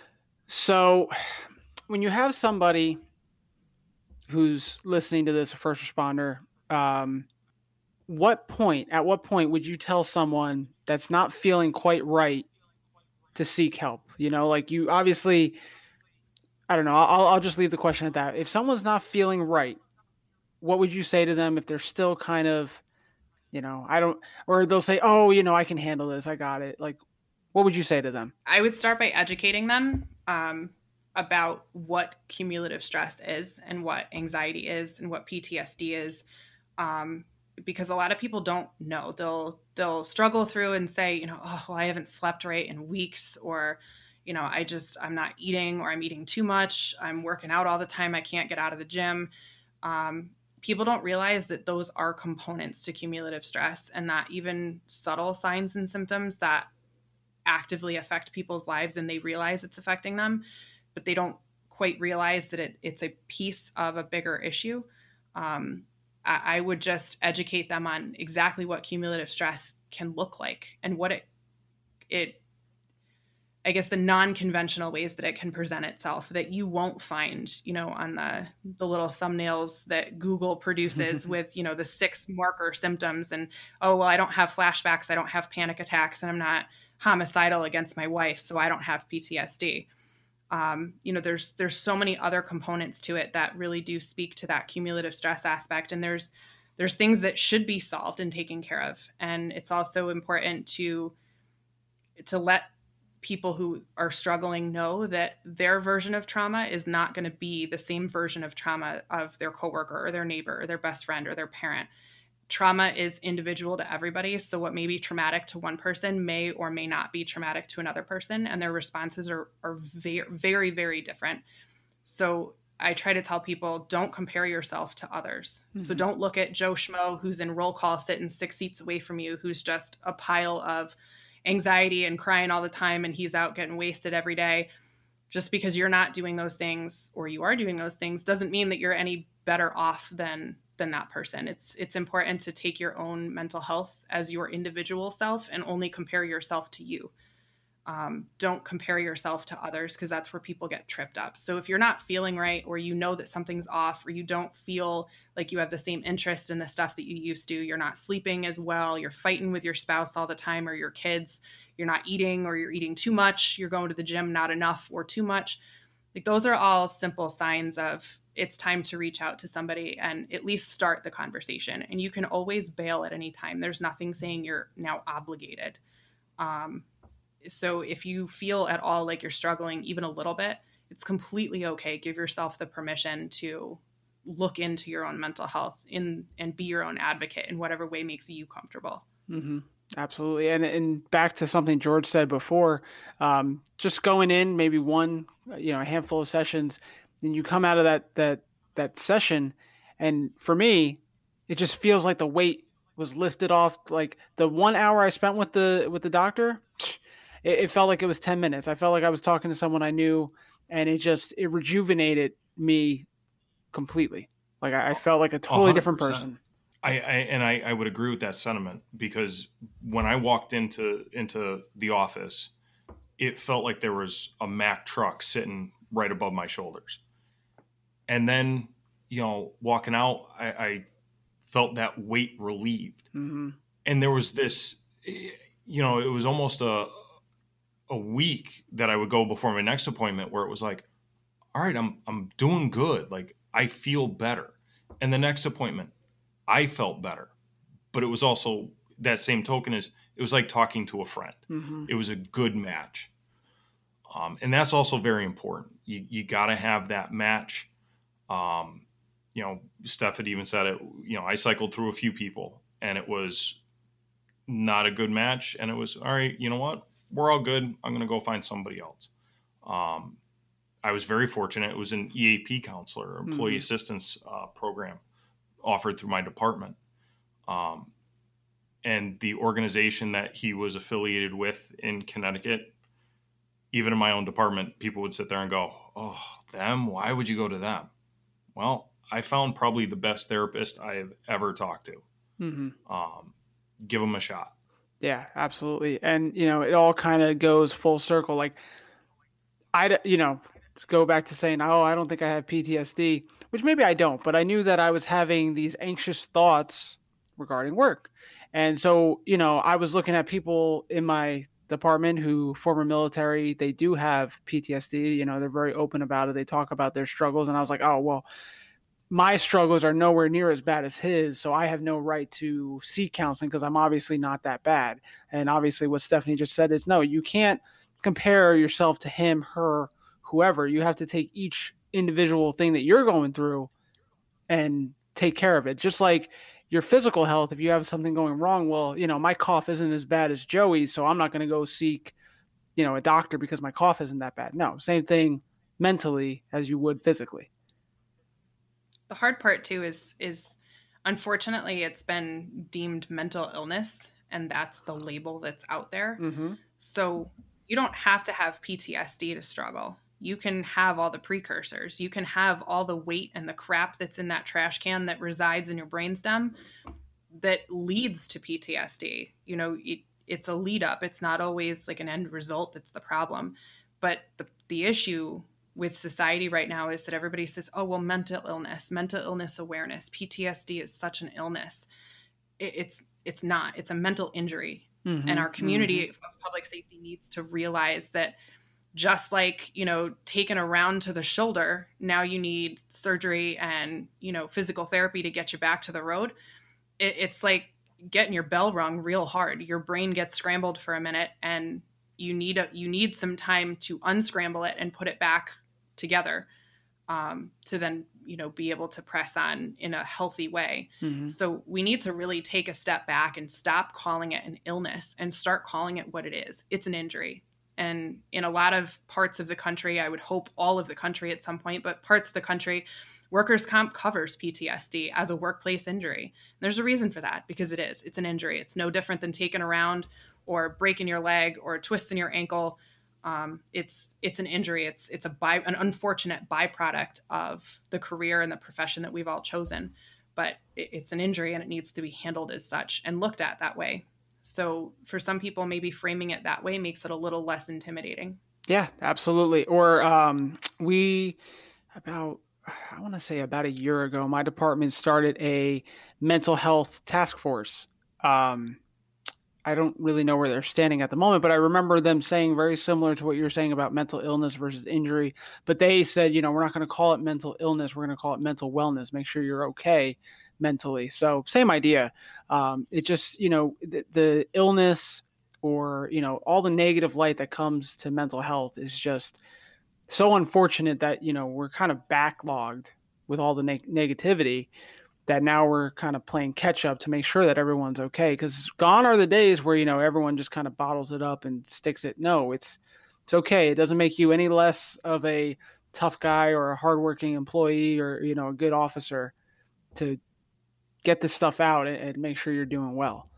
Speaker 1: So when you have somebody who's listening to this, a first responder, at what point would you tell someone that's not feeling quite right to seek help? Like, you obviously, I don't know, I'll just leave the question at that. If someone's not feeling right, what would you say to them if they're still kind of, or they'll say, oh, I can handle this, I got it. Like, what would you say to them?
Speaker 2: I would start by educating them about what cumulative stress is and what anxiety is and what PTSD is. Because a lot of people don't know. They'll struggle through and say, oh, well, I haven't slept right in weeks, or, I'm not eating, or I'm eating too much. I'm working out all the time. I can't get out of the gym. People don't realize that those are components to cumulative stress, and that even subtle signs and symptoms that actively affect people's lives, and they realize it's affecting them, but they don't quite realize that it's a piece of a bigger issue. I would just educate them on exactly what cumulative stress can look like, and what I guess the non-conventional ways that it can present itself that you won't find, on the little thumbnails that Google produces with, the 6 marker symptoms, and, oh, well, I don't have flashbacks, I don't have panic attacks, and I'm not homicidal against my wife, so I don't have PTSD. There's so many other components to it that really do speak to that cumulative stress aspect. And there's things that should be solved and taken care of. And it's also important to let people who are struggling know that their version of trauma is not going to be the same version of trauma of their coworker or their neighbor or their best friend or their parent. trauma is individual to everybody. So what may be traumatic to one person may or may not be traumatic to another person, and their responses are very, very, very different. So I try to tell people, don't compare yourself to others. So don't look at Joe Schmo, who's in roll call sitting 6 seats away from you, who's just a pile of anxiety and crying all the time, and he's out getting wasted every day. Just because you're not doing those things, or you are doing those things, doesn't mean that you're any better off than that person. It's important to take your own mental health as your individual self and only compare yourself to you. Don't compare yourself to others, because that's where people get tripped up. So if you're not feeling right, or you know that something's off, or you don't feel like you have the same interest in the stuff that you used to, you're not sleeping as well, you're fighting with your spouse all the time or your kids, you're not eating, or you're eating too much, you're going to the gym not enough or too much, like those are all simple signs of it's time to reach out to somebody and at least start the conversation. And you can always bail at any time. There's nothing saying you're now obligated. So if you feel at all like you're struggling even a little bit, it's completely okay. Give yourself the permission to look into your own mental health and be your own advocate in whatever way makes you comfortable.
Speaker 1: Mm-hmm. Absolutely. And back to something George said before, just going in maybe one, a handful of sessions, and you come out of that session. And for me, it just feels like the weight was lifted off. Like the 1 hour I spent with the doctor, it felt like it was 10 minutes. I felt like I was talking to someone I knew, and it rejuvenated me completely. Like I felt like a totally
Speaker 5: 100%.
Speaker 1: different person.
Speaker 5: I would agree with that sentiment, because when I walked into the office, it felt like there was a Mack truck sitting right above my shoulders. And then, walking out, I felt that weight relieved. Mm-hmm. And there was this, it was almost a week that I would go before my next appointment where it was like, all right, I'm doing good. Like I feel better. And the next appointment, I felt better. But it was also that same token it was like talking to a friend. Mm-hmm. It was a good match. And that's also very important. You got to have that match. Steph had even said it, I cycled through a few people and it was not a good match. And it was, all right, you know what? We're all good. I'm going to go find somebody else. I was very fortunate. It was an EAP counselor, employee assistance program offered through my department. And the organization that he was affiliated with in Connecticut, even in my own department, people would sit there and go, oh, them? Why would you go to them? Well, I found probably the best therapist I have ever talked to. Mm-hmm. Give them a shot.
Speaker 1: Yeah, absolutely. And, it all kind of goes full circle. Like to go back to saying, oh, I don't think I have PTSD, which maybe I don't, but I knew that I was having these anxious thoughts regarding work. And so, I was looking at people in my department who former military, they do have PTSD, they're very open about it. They talk about their struggles. And I was like, oh, well, my struggles are nowhere near as bad as his. So I have no right to seek counseling because I'm obviously not that bad. And obviously what Stephanie just said is no, you can't compare yourself to him, her, whoever. You have to take each individual thing that you're going through and take care of it. Just like your physical health, if you have something going wrong, well, my cough isn't as bad as Joey's, so I'm not going to go seek, a doctor because my cough isn't that bad. No, same thing mentally as you would physically.
Speaker 2: The hard part too is unfortunately it's been deemed mental illness, and that's the label that's out there. Mm-hmm. So you don't have to have PTSD to struggle. You can have all the precursors. You can have all the weight and the crap that's in that trash can that resides in your brainstem that leads to PTSD. It's a lead up. It's not always like an end result. It's the problem. But the issue with society right now is that everybody says, oh, well, mental illness awareness, PTSD is such an illness. It's not. It's a mental injury. Mm-hmm, and our community of public safety needs to realize that just like, taking a round to the shoulder, now you need surgery and, physical therapy to get you back to the road. It's like getting your bell rung real hard. Your brain gets scrambled for a minute and you need some time to unscramble it and put it back together. to then, be able to press on in a healthy way.
Speaker 1: Mm-hmm.
Speaker 2: So we need to really take a step back and stop calling it an illness and start calling it what it is. It's an injury. And in a lot of parts of the country, I would hope all of the country at some point, but parts of the country, workers' comp covers PTSD as a workplace injury. And there's a reason for that, because it's an injury. It's no different than taking around or breaking your leg or twisting your ankle. It's an injury. It's an unfortunate byproduct of the career and the profession that we've all chosen, but it's an injury and it needs to be handled as such and looked at that way. So for some people, maybe framing it that way makes it a little less intimidating.
Speaker 1: Yeah, absolutely. Or I want to say about a year ago, my department started a mental health task force. I don't really know where they're standing at the moment, but I remember them saying very similar to what you're saying about mental illness versus injury. But they said, we're not going to call it mental illness. We're going to call it mental wellness. Make sure you're okay mentally. So same idea. It just, the illness or, all the negative light that comes to mental health is just so unfortunate that, we're kind of backlogged with all the negativity that now we're kind of playing catch up to make sure that everyone's okay. Because gone are the days where, everyone just kind of bottles it up and sticks it. No, it's okay. It doesn't make you any less of a tough guy or a hardworking employee or, a good officer to get this stuff out and make sure you're doing well.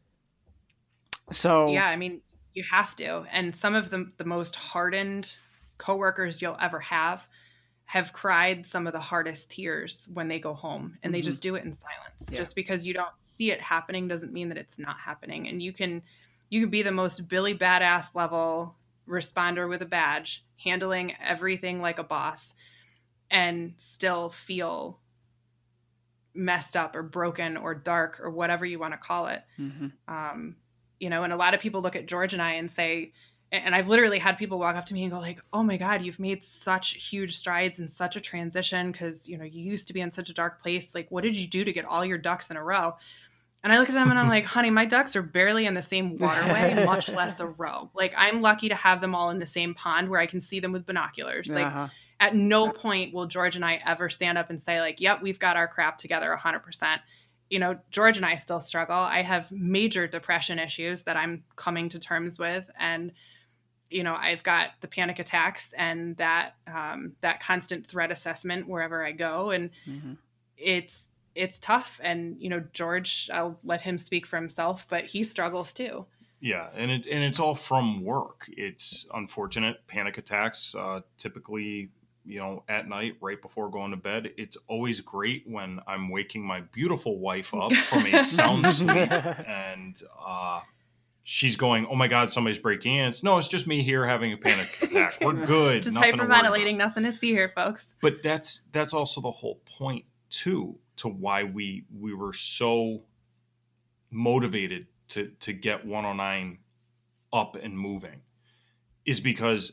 Speaker 1: So
Speaker 2: yeah, I mean, you have to. And some of the most hardened coworkers you'll ever have cried some of the hardest tears when they go home, and they just do it in silence. Yeah. Just because you don't see it happening doesn't mean that it's not happening. And you can be the most Billy Badass level responder with a badge, handling everything like a boss, and still feel messed up or broken or dark or whatever you want to call it. Mm-hmm. And a lot of people look at George and I and say, and I've literally had people walk up to me and go like, oh my God, you've made such huge strides and such a transition. Cause you used to be in such a dark place. Like, what did you do to get all your ducks in a row? And I look at them and I'm like, honey, my ducks are barely in the same waterway, much less a row. Like, I'm lucky to have them all in the same pond where I can see them with binoculars. Like, at no point will George and I ever stand up and say like, yep, we've got our crap together 100%. George and I still struggle. I have major depression issues that I'm coming to terms with. And I've got the panic attacks and that constant threat assessment wherever I go. And it's tough. And, George, I'll let him speak for himself, but he struggles too.
Speaker 5: Yeah. And it's all from work. It's unfortunate panic attacks, typically, at night, right before going to bed. It's always great when I'm waking my beautiful wife up from a sound sleep and, she's going, oh my God, somebody's breaking in. No, it's just me here having a panic attack. We're good.
Speaker 2: Just hyperventilating, nothing to see here, folks.
Speaker 5: But that's also the whole point too, to why we were so motivated to get 109 up and moving, is because,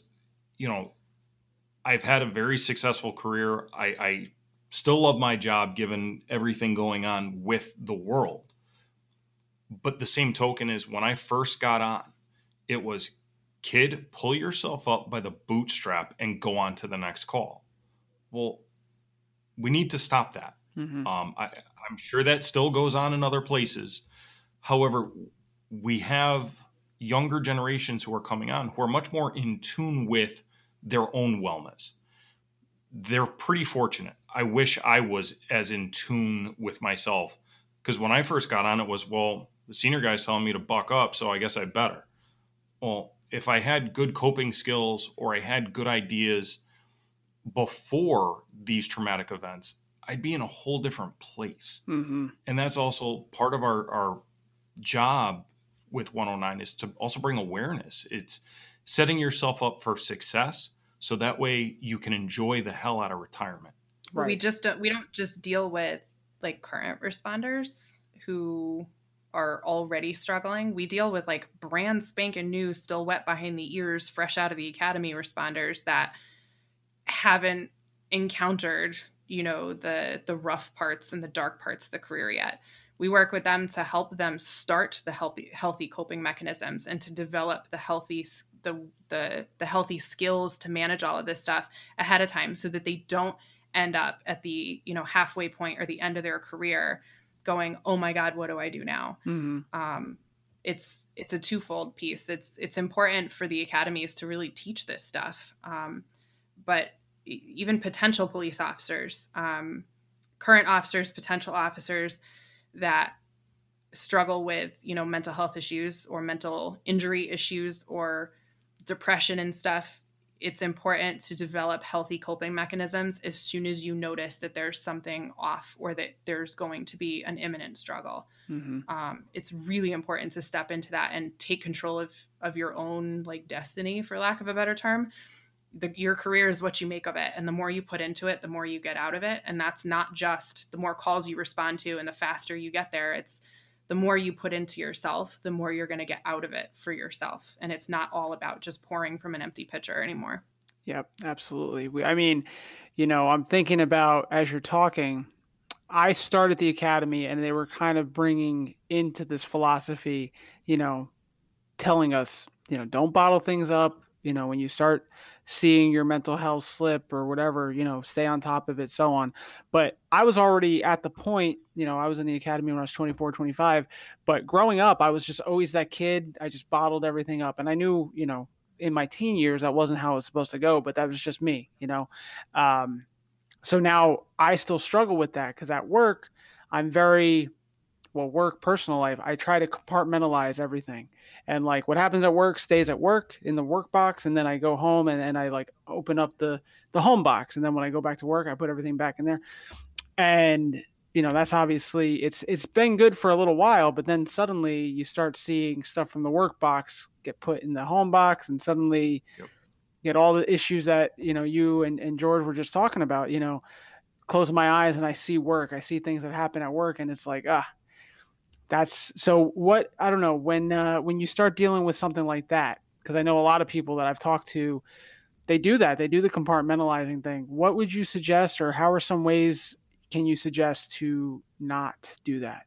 Speaker 5: I've had a very successful career. I still love my job given everything going on with the world. But the same token is when I first got on, it was, kid, pull yourself up by the bootstrap and go on to the next call. Well, we need to stop that. Mm-hmm. I'm sure that still goes on in other places. However, we have younger generations who are coming on who are much more in tune with their own wellness. They're pretty fortunate. I wish I was as in tune with myself, because when I first got on, it was, well, the senior guy's telling me to buck up, so I guess I better. Well, if I had good coping skills or I had good ideas before these traumatic events, I'd be in a whole different place. Mm-hmm. And that's also part of our job with 109, is to also bring awareness. It's setting yourself up for success so that way you can enjoy the hell out of retirement.
Speaker 2: Right. We don't just deal with like current responders who are already struggling. We deal with like brand spanking new, still wet behind the ears, fresh out of the academy responders that haven't encountered, the rough parts and the dark parts of the career yet. We work with them to help them start the healthy coping mechanisms and to develop the healthy the healthy skills to manage all of this stuff ahead of time, so that they don't end up at the, halfway point or the end of their career going, oh my God, what do I do now? Mm-hmm. It's a twofold piece. It's important for the academies to really teach this stuff. But even potential police officers, current officers, potential officers that struggle with, mental health issues or mental injury issues or depression and stuff, it's important to develop healthy coping mechanisms as soon as you notice that there's something off or that there's going to be an imminent struggle. Mm-hmm. It's really important to step into that and take control of your own destiny, for lack of a better term. Your career is what you make of it. And the more you put into it, the more you get out of it. And that's not just the more calls you respond to and the faster you get there. It's the more you put into yourself, the more you're going to get out of it for yourself. And it's not all about just pouring from an empty pitcher anymore.
Speaker 1: Yep, absolutely. I'm thinking about, as you're talking, I started the academy and they were kind of bringing into this philosophy, telling us, don't bottle things up. When you start seeing your mental health slip or whatever, stay on top of it, so on. But I was already at the point, I was in the academy when I was 24, 25. But growing up, I was just always that kid. I just bottled everything up. And I knew, in my teen years, that wasn't how it was supposed to go. But that was just me, So now I still struggle with that because at work, I'm very, work, personal life, I try to compartmentalize everything. And what happens at work stays at work in the work box. And then I go home and I open up the home box. And then when I go back to work, I put everything back in there. And, that's obviously it's been good for a little while, but then suddenly you start seeing stuff from the work box get put in the home box. And suddenly get all the issues that, you and George were just talking about, close my eyes and I see work. I see things that happen at work and it's that's so what, I don't know, when you start dealing with something like that, because I know a lot of people that I've talked to, they do that. They do the compartmentalizing thing. What would you suggest, or how are some ways can you suggest to not do that?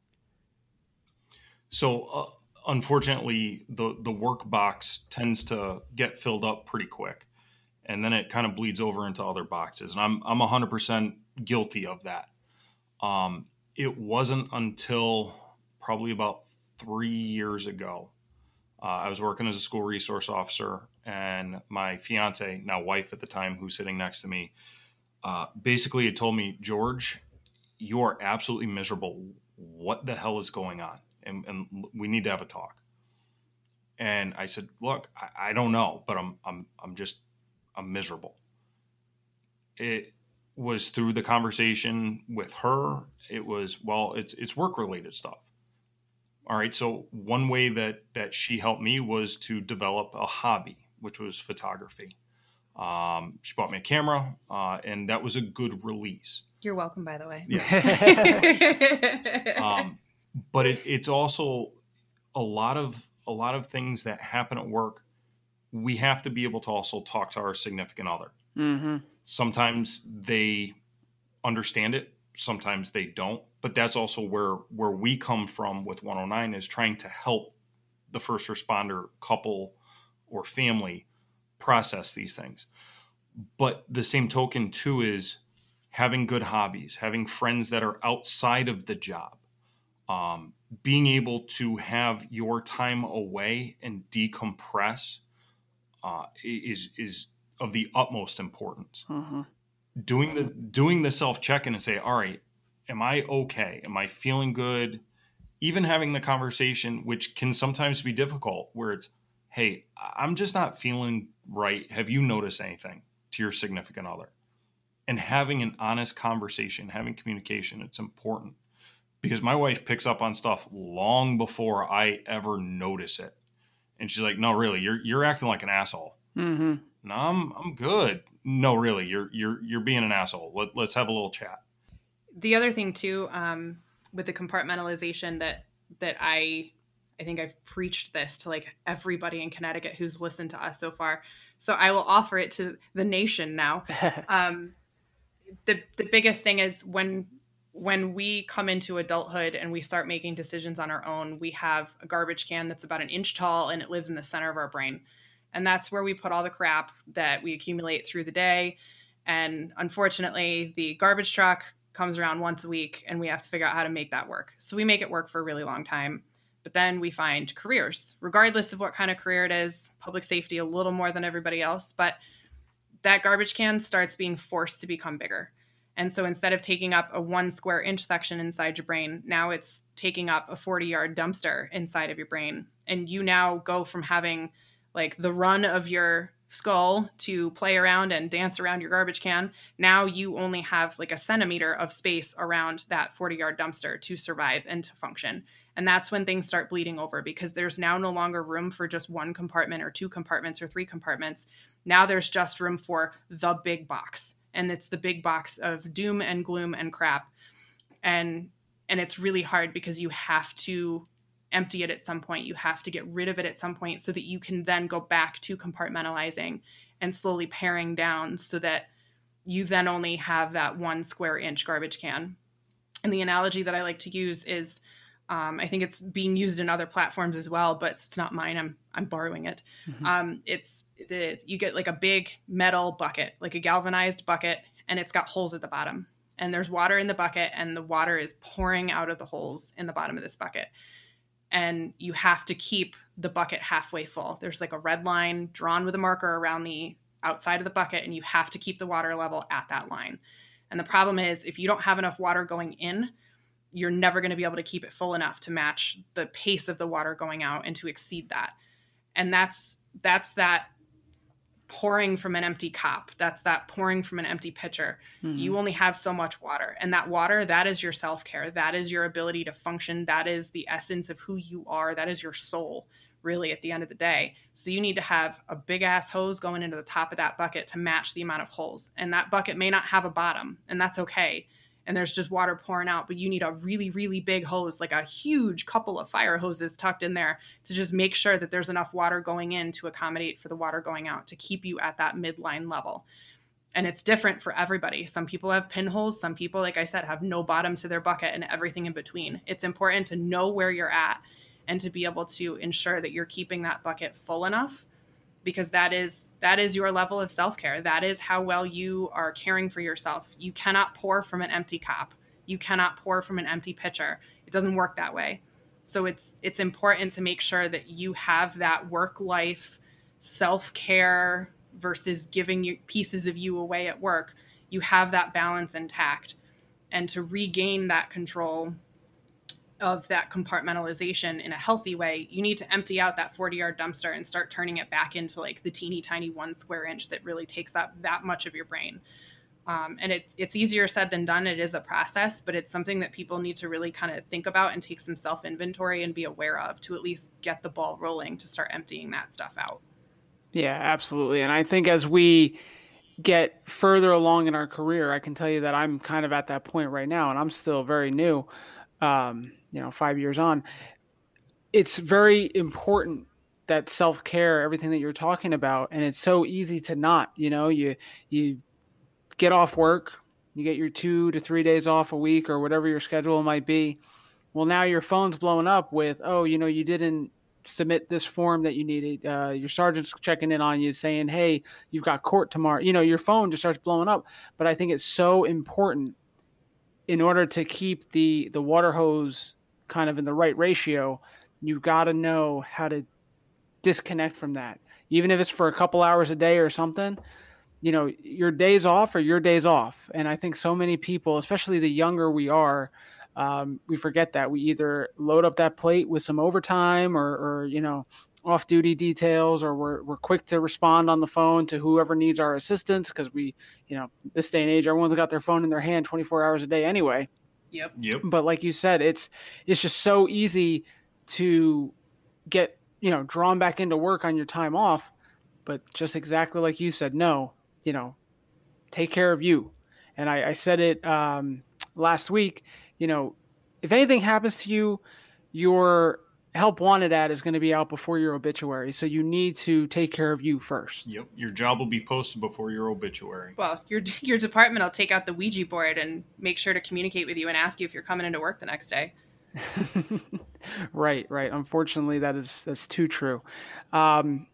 Speaker 5: So unfortunately, the work box tends to get filled up pretty quick, and then it kind of bleeds over into other boxes. And I'm 100% guilty of that. It wasn't until probably about 3 years ago, I was working as a school resource officer, and my fiance, now wife at the time, who's sitting next to me, basically had told me, George, you are absolutely miserable. What the hell is going on? And we need to have a talk. And I said, look, I don't know, but I'm miserable. It was through the conversation with her. It was, it's work related stuff. All right. So one way that she helped me was to develop a hobby, which was photography. She bought me a camera, and that was a good release.
Speaker 2: You're welcome, by the way.
Speaker 5: Yes. But it's also a lot of things that happen at work. We have to be able to also talk to our significant other. Mm-hmm. Sometimes they understand it. Sometimes they don't. But that's also where we come from with 109, is trying to help the first responder couple or family process these things. But the same token too is having good hobbies, having friends that are outside of the job, being able to have your time away and decompress is of the utmost importance. Uh-huh. Doing the self-check-in and say, all right, am I okay? Am I feeling good? Even having the conversation, which can sometimes be difficult, where it's, hey, I'm just not feeling right. Have you noticed anything to your significant other? And having an honest conversation, having communication, it's important. Because my wife picks up on stuff long before I ever notice it. And she's like, no, really, you're acting like an asshole. Mm-hmm. No, I'm good. No, really, you're being an asshole. Let's have a little chat.
Speaker 2: The other thing too, with the compartmentalization that I think I've preached this to everybody in Connecticut who's listened to us so far. So I will offer it to the nation now. The biggest thing is when we come into adulthood and we start making decisions on our own, we have a garbage can that's about an inch tall and it lives in the center of our brain. And that's where we put all the crap that we accumulate through the day. And unfortunately, the garbage truck comes around once a week and we have to figure out how to make that work. So we make it work for a really long time. But then we find careers, regardless of what kind of career it is, public safety a little more than everybody else. But that garbage can starts being forced to become bigger. And so instead of taking up a 1 square inch section inside your brain, now it's taking up a 40-yard dumpster inside of your brain. And you now go from having like the run of your skull to play around and dance around your garbage can. Now you only have like a centimeter of space around that 40-yard dumpster to survive and to function. And that's when things start bleeding over, because there's now no longer room for just 1 compartment or 2 compartments or 3 compartments. Now there's just room for the big box. And it's the big box of doom and gloom and crap. And it's really hard because you have to empty it at some point. You have to get rid of it at some point so that you can then go back to compartmentalizing and slowly paring down so that you then only have that 1 square inch garbage can. And the analogy that I like to use is, I think it's being used in other platforms as well, but it's not mine. I'm borrowing it. Mm-hmm. You get like a big metal bucket, like a galvanized bucket, and it's got holes at the bottom. And there's water in the bucket, and the water is pouring out of the holes in the bottom of this bucket. And you have to keep the bucket halfway full. There's like a red line drawn with a marker around the outside of the bucket, and you have to keep the water level at that line. And the problem is, if you don't have enough water going in, you're never going to be able to keep it full enough to match the pace of the water going out and to exceed that. And that's that pouring from an empty cup. That's that pouring from an empty pitcher. Mm-hmm. You only have so much water. And that water, that is your self-care. That is your ability to function. That is the essence of who you are. That is your soul, really, at the end of the day. So you need to have a big-ass hose going into the top of that bucket to match the amount of holes. And that bucket may not have a bottom, and that's okay. And there's just water pouring out, but you need a really, really big hose, like a huge couple of fire hoses tucked in there to just make sure that there's enough water going in to accommodate for the water going out, to keep you at that midline level. And it's different for everybody. Some people have pinholes. Some people, like I said, have no bottom to their bucket and everything in between. It's important to know where you're at and to be able to ensure that you're keeping that bucket full enough, because that is your level of self-care. That is how well you are caring for yourself. You cannot pour from an empty cup. You cannot pour from an empty pitcher. It doesn't work that way. So it's important to make sure that you have that work-life self-care versus giving you pieces of you away at work. You have that balance intact. And to regain that control of that compartmentalization in a healthy way, you need to empty out that 40-yard dumpster and start turning it back into like the teeny tiny 1 square inch that really takes up that much of your brain. And it's easier said than done. It is a process, but it's something that people need to really kind of think about and take some self-inventory and be aware of to at least get the ball rolling to start emptying that stuff out.
Speaker 1: Yeah, absolutely. And I think as we get further along in our career, I can tell you that I'm kind of at that point right now, and I'm still very new. 5 years on, it's very important that self-care, everything that you're talking about. And it's so easy to not, you get off work, you get your 2 to 3 days off a week or whatever your schedule might be. Well, now your phone's blowing up with, you didn't submit this form that you needed. Your sergeant's checking in on you saying, hey, you've got court tomorrow. Your phone just starts blowing up. But I think it's so important, in order to keep the water hose kind of in the right ratio, you've got to know how to disconnect from that. Even if it's for a couple hours a day or something, your days off are your days off. And I think so many people, especially the younger we are, we forget that. We either load up that plate with some overtime or off-duty details, or we're quick to respond on the phone to whoever needs our assistance, because we, this day and age, everyone's got their phone in their hand 24 hours a day anyway.
Speaker 2: Yep.
Speaker 1: But like you said, it's just so easy to get, drawn back into work on your time off. But just exactly like you said, no, take care of you. And I said it last week, if anything happens to you, your help wanted ad is going to be out before your obituary. So you need to take care of you first.
Speaker 5: Yep. Your job will be posted before your obituary.
Speaker 2: Well, your department will take out the Ouija board and make sure to communicate with you and ask you if you're coming into work the next day.
Speaker 1: Right. Unfortunately, that's too true.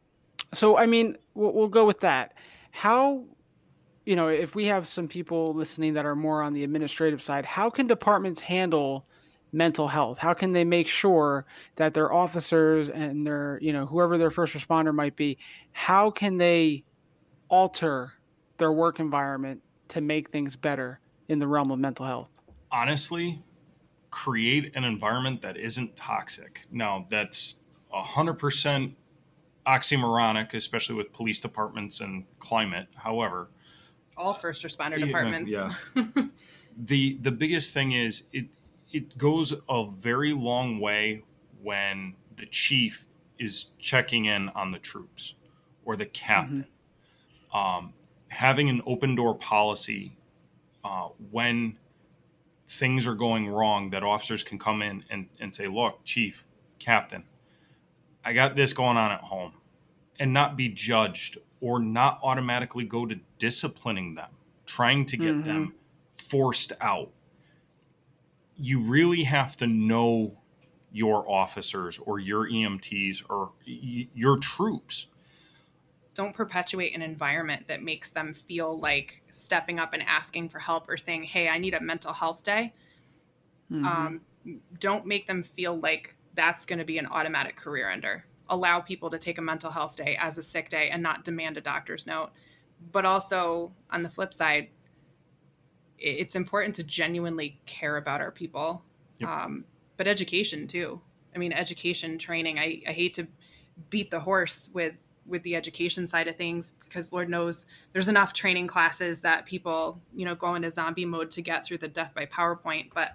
Speaker 1: So, I mean, we'll go with that. How, if we have some people listening that are more on the administrative side, how can departments handle mental health? How can they make sure that their officers and their, whoever their first responder might be, how can they alter their work environment to make things better in the realm of mental health?
Speaker 5: Honestly, create an environment that isn't toxic. Now, that's 100% oxymoronic, especially with police departments and climate. However,
Speaker 2: all first responder departments.
Speaker 5: Yeah. The biggest thing is it goes a very long way when the chief is checking in on the troops or the captain. Having an open door policy when things are going wrong, that officers can come in and say, look, chief, captain, I got this going on at home, and not be judged or not automatically go to disciplining them, trying to get them forced out. You really have to know your officers or your EMTs or your troops.
Speaker 2: Don't perpetuate an environment that makes them feel like stepping up and asking for help or saying, hey, I need a mental health day. Don't make them feel like that's going to be an automatic career ender. Allow people to take a mental health day as a sick day and not demand a doctor's note. But also, on the flip side, it's important to genuinely care about our people. Yep. But education, too. I mean, education, training. I hate to beat the horse with the education side of things, because Lord knows there's enough training classes that people, go into zombie mode to get through the death by PowerPoint. But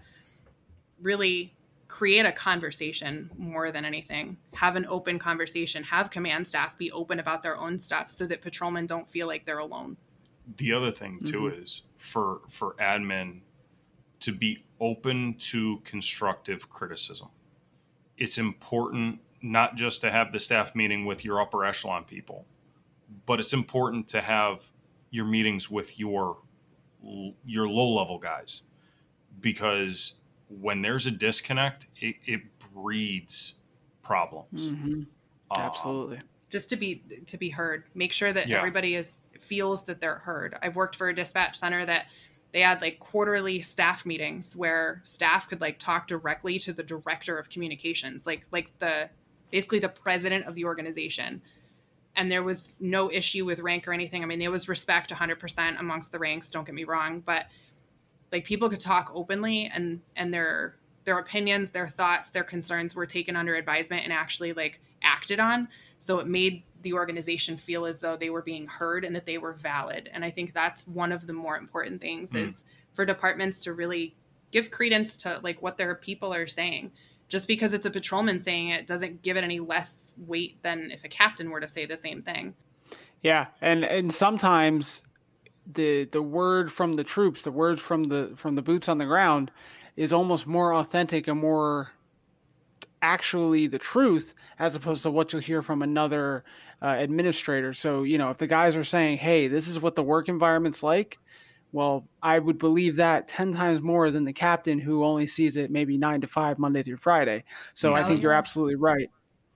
Speaker 2: really create a conversation more than anything. Have an open conversation. Have command staff be open about their own stuff so that patrolmen don't feel like they're alone.
Speaker 5: The other thing too is for admin to be open to constructive criticism. It's important not just to have the staff meeting with your upper echelon people, but it's important to have your meetings with your low level guys, because when there's a disconnect, it breeds problems.
Speaker 1: Absolutely.
Speaker 2: Just to be heard. Make sure that everybody feels that they're heard. I've worked for a dispatch center that they had like quarterly staff meetings where staff could like talk directly to the director of communications, like basically the president of the organization. And there was no issue with rank or anything. I mean, there was respect 100% amongst the ranks, don't get me wrong, but like people could talk openly and their opinions, their thoughts, their concerns were taken under advisement and actually like acted on. So it made the organization feel as though they were being heard and that they were valid. And I think that's one of the more important things is for departments to really give credence to like what their people are saying. Just because it's a patrolman saying it doesn't give it any less weight than if a captain were to say the same thing.
Speaker 1: Yeah. And sometimes the word from the troops, the word from the boots on the ground is almost more authentic and more actually the truth as opposed to what you'll hear from another administrator. So, if the guys are saying, hey, this is what the work environment's like, well, I would believe that 10 times more than the captain who only sees it maybe 9 to 5 Monday through Friday. So I think you're absolutely right.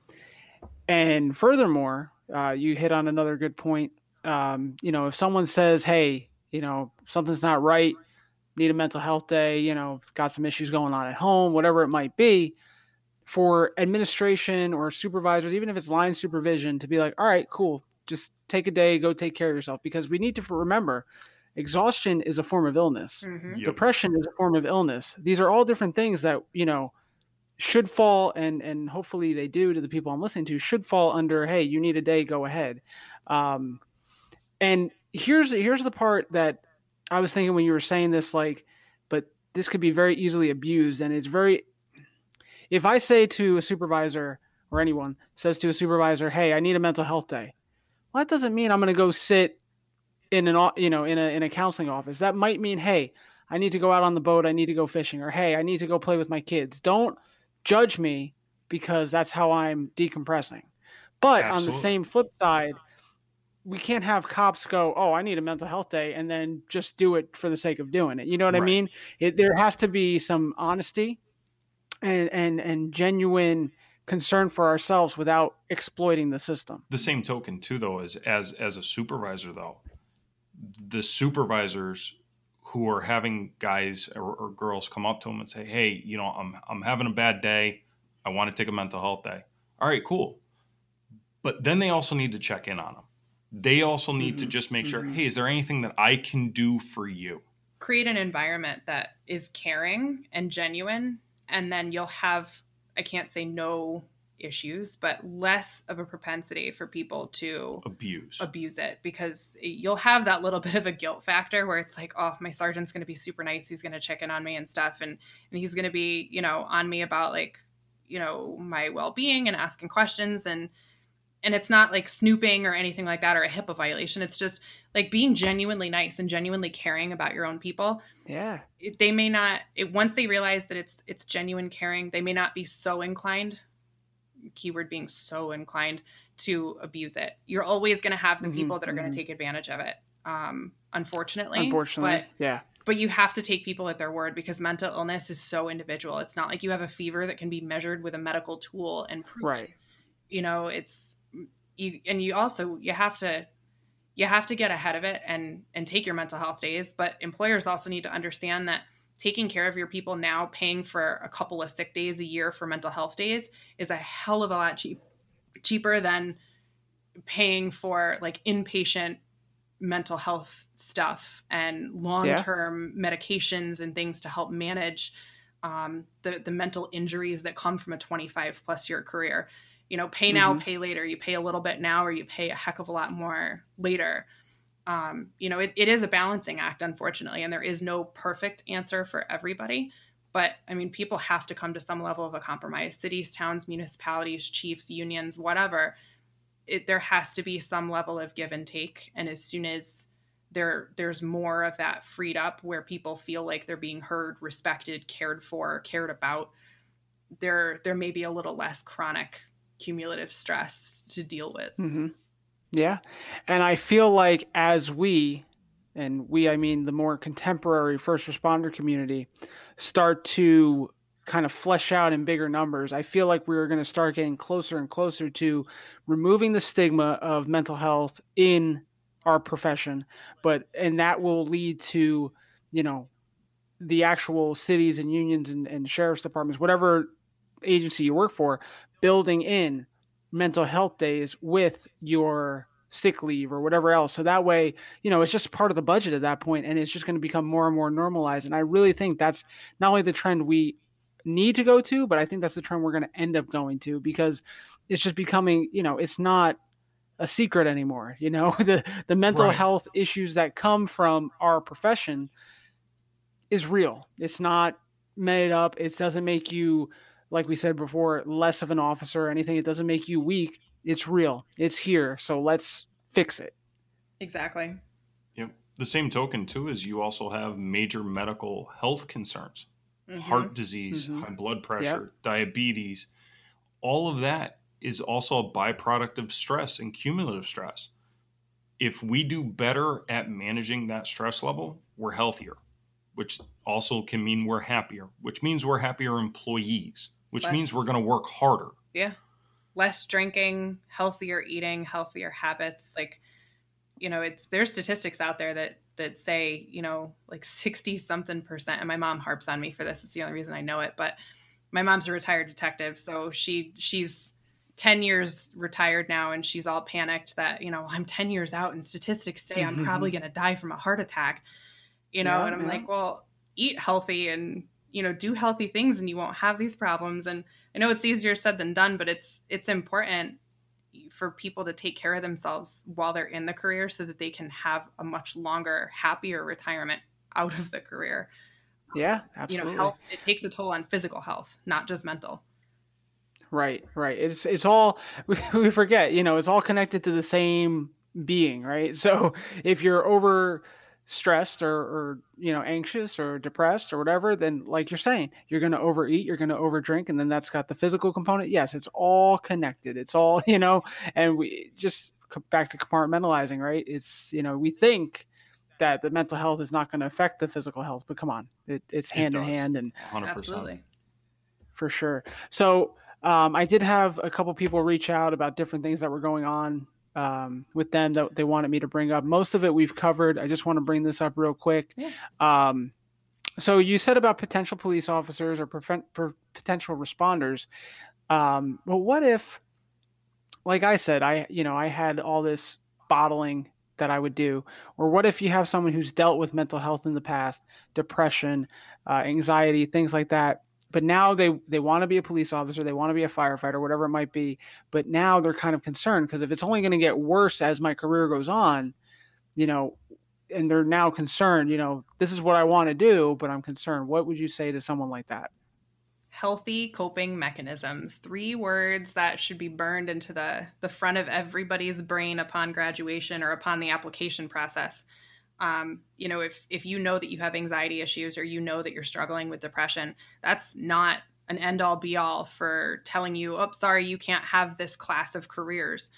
Speaker 1: And furthermore, you hit on another good point. If someone says, hey, something's not right, need a mental health day, got some issues going on at home, whatever it might be, for administration or supervisors, even if it's line supervision, to be like, all right, cool, just take a day, go take care of yourself. Because we need to remember, exhaustion is a form of illness.
Speaker 5: Yep.
Speaker 1: Depression is a form of illness. These are all different things that, should fall, and hopefully they do to the people I'm listening to, should fall under, hey, you need a day, go ahead. And here's the part that I was thinking when you were saying this, like, but this could be very easily abused. And it's if I say to a supervisor, or anyone says to a supervisor, hey, I need a mental health day. Well, that doesn't mean I'm going to go sit in a counseling office. That might mean, hey, I need to go out on the boat. I need to go fishing, or, hey, I need to go play with my kids. Don't judge me because that's how I'm decompressing. But Absolutely. On the same flip side, we can't have cops go, oh, I need a mental health day, and then just do it for the sake of doing it. You know what I mean? There has to be some honesty and genuine concern for ourselves without exploiting the system.
Speaker 5: The same token too, though, is as a supervisor, though, the supervisors who are having guys or girls come up to them and say, hey, you know, I'm having a bad day. I want to take a mental health day. All right, cool. But then they also need to check in on them. They also need to just make sure, hey, is there anything that I can do for you?
Speaker 2: Create an environment that is caring and genuine, and then you'll have, I can't say no issues, but less of a propensity for people to abuse it, because you'll have that little bit of a guilt factor where it's like, oh, my sergeant's going to be super nice. He's going to check in on me and stuff. And he's going to be, you know, on me about like, you know, my well-being and asking questions. And it's not like snooping or anything like that or a HIPAA violation. It's just like being genuinely nice and genuinely caring about your own people.
Speaker 1: Yeah.
Speaker 2: They may not, once they realize that it's genuine caring, they may not be so inclined, keyword being so inclined, to abuse it. You're always going to have the people that are going to take advantage of it. Unfortunately. But you have to take people at their word, because mental illness is so individual. It's not like you have a fever that can be measured with a medical tool and proven.
Speaker 1: Right.
Speaker 2: You know, you have to get ahead of it and take your mental health days. But employers also need to understand that taking care of your people now, paying for a couple of sick days a year for mental health days, is a hell of a lot cheaper than paying for like inpatient mental health stuff and long-term medications and things to help manage the mental injuries that come from a 25 plus year career. You know, pay now, pay later. You pay a little bit now, or you pay a heck of a lot more later. You know, it is a balancing act, unfortunately, and there is no perfect answer for everybody. But I mean, people have to come to some level of a compromise. Cities, towns, municipalities, chiefs, unions, whatever. There has to be some level of give and take. And as soon as there's more of that freed up, where people feel like they're being heard, respected, cared for, cared about, there may be a little less chronic cumulative stress to deal with.
Speaker 1: Yeah. And I feel like as I mean the more contemporary first responder community, start to kind of flesh out in bigger numbers, I feel like we're going to start getting closer and closer to removing the stigma of mental health in our profession. And that will lead to, you know, the actual cities and unions and sheriff's departments, whatever agency you work for, building in mental health days with your sick leave or whatever else. So that way, you know, it's just part of the budget at that point, and it's just going to become more and more normalized. And I really think that's not only the trend we need to go to, but I think that's the trend we're going to end up going to, because it's just becoming, you know, it's not a secret anymore. You know, the mental health issues that come from our profession is real. It's not made up. It doesn't make you, like we said before, less of an officer or anything. It doesn't make you weak. It's real. It's here. So let's fix it.
Speaker 2: Exactly.
Speaker 5: Yep. The same token too is you also have major medical health concerns, heart disease, high blood pressure, diabetes. All of that is also a byproduct of stress and cumulative stress. If we do better at managing that stress level, we're healthier, which also can mean we're happier, which means we're happier employees, which means we're going to work harder.
Speaker 2: Yeah. Less drinking, healthier eating, healthier habits. Like, you know, there's statistics out there that say, you know, like 60 something %. And my mom harps on me for this. It's the only reason I know it. But my mom's a retired detective. So she's 10 years retired now, and she's all panicked that, you know, I'm 10 years out and statistics say I'm probably going to die from a heart attack, you know, and I'm like, well, eat healthy and, you know, do healthy things and you won't have these problems. And I know it's easier said than done, but it's important for people to take care of themselves while they're in the career so that they can have a much longer, happier retirement out of the career.
Speaker 1: Yeah, absolutely.
Speaker 2: You know, health, it takes a toll on physical health, not just mental.
Speaker 1: Right. It's all, we forget, you know, it's all connected to the same being, right? So if you're over stressed or you know, anxious or depressed or whatever, then like you're saying, you're going to overeat, you're going to overdrink, and then that's got the physical component. Yes, it's all connected. It's all, you know, and we just back to compartmentalizing, right? It's, you know, we think that the mental health is not going to affect the physical health, but come on, it's hand in hand, and
Speaker 5: 100%.
Speaker 2: Absolutely.
Speaker 1: For sure. So I did have a couple people reach out about different things that were going on with them that they wanted me to bring up. Most of it we've covered. I just want to bring this up real quick.
Speaker 2: Yeah.
Speaker 1: So you said about potential police officers or potential responders. Well, what if, like I said, I had all this bottling that I would do, or what if you have someone who's dealt with mental health in the past, depression, anxiety, things like that, but now they want to be a police officer, they want to be a firefighter, whatever it might be, but now they're kind of concerned because if it's only going to get worse as my career goes on, and they're now concerned, this is what I want to do, but I'm concerned. What would you say to someone like that?
Speaker 6: Healthy coping mechanisms. 3 words that should be burned into the front of everybody's brain upon graduation or upon the application process. If you know that you have anxiety issues or you know that you're struggling with depression, that's not an end all be all for telling you, oh, sorry, you can't have this class of careers.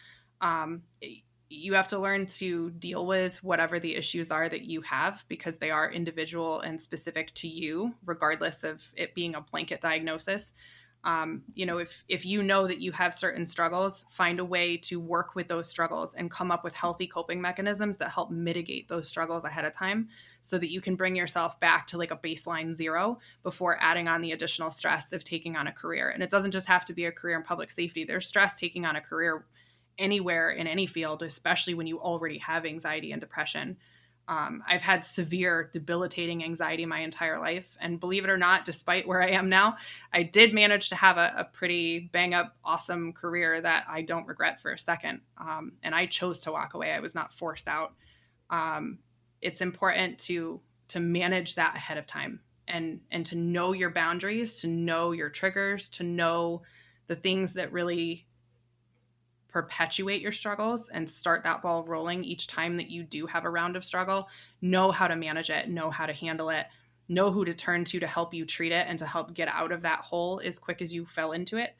Speaker 6: You have to learn to deal with whatever the issues are that you have because they are individual and specific to you, regardless of it being a blanket diagnosis. If you know that you have certain struggles, find a way to work with those struggles and come up with healthy coping mechanisms that help mitigate those struggles ahead of time so that you can bring yourself back to like a baseline 0 before adding on the additional stress of taking on a career. And it doesn't just have to be a career in public safety. There's stress taking on a career anywhere in any field, especially when you already have anxiety and depression. I've had severe, debilitating anxiety my entire life. And believe it or not, despite where I am now, I did manage to have a pretty bang up, awesome career that I don't regret for a second. And I chose to walk away. I was not forced out. It's important to manage that ahead of time and to know your boundaries, to know your triggers, to know the things that really perpetuate your struggles and start that ball rolling each time that you do have a round of struggle. Know how to manage it, know how to handle it, know who to turn to help you treat it and to help get out of that hole as quick as you fell into it,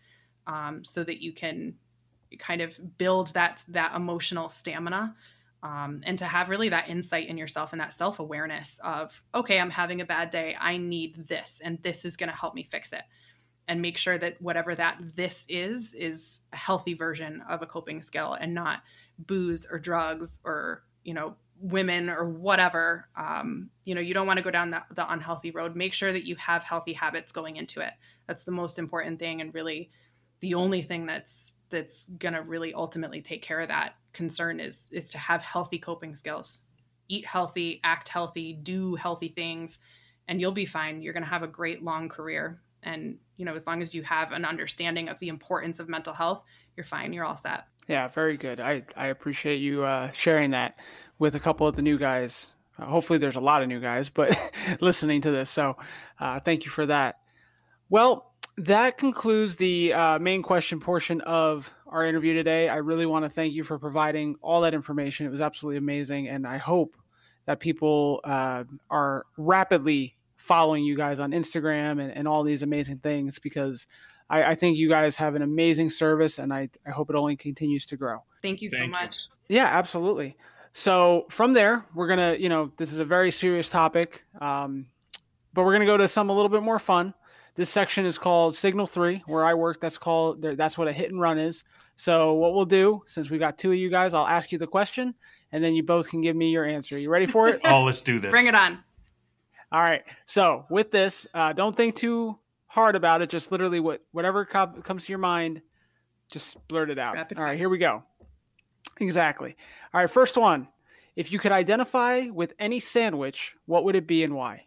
Speaker 6: so that you can kind of build that emotional stamina, and to have really that insight in yourself and that self-awareness of, okay, I'm having a bad day. I need this, and this is going to help me fix it. And make sure that whatever that this is a healthy version of a coping skill and not booze or drugs or, women or whatever. You don't want to go down the unhealthy road. Make sure that you have healthy habits going into it. That's the most important thing. And really the only thing that's going to really ultimately take care of that concern is to have healthy coping skills. Eat healthy, act healthy, do healthy things, and you'll be fine. You're going to have a great long career. And, as long as you have an understanding of the importance of mental health, you're fine. You're all set.
Speaker 1: Yeah, very good. I appreciate you sharing that with a couple of the new guys. Hopefully there's a lot of new guys, but listening to this. So thank you for that. Well, that concludes the main question portion of our interview today. I really want to thank you for providing all that information. It was absolutely amazing. And I hope that people are rapidly following you guys on Instagram and all these amazing things, because I think you guys have an amazing service, and I hope it only continues to grow.
Speaker 6: Thank you so much.
Speaker 1: Yeah, absolutely. So from there, we're going to, this is a very serious topic, but we're going to go to some a little bit more fun. This section is called Signal 3, where I work. That's what a hit and run is. So what we'll do, since we got 2 of you guys, I'll ask you the question, and then you both can give me your answer. You ready for it?
Speaker 5: Oh, let's do this.
Speaker 6: Bring it on.
Speaker 1: All right. So with this, don't think too hard about it. Just literally whatever comes to your mind, just blurt it out. All right, here we go. Exactly. All right, first one. If you could identify with any sandwich, what would it be and why?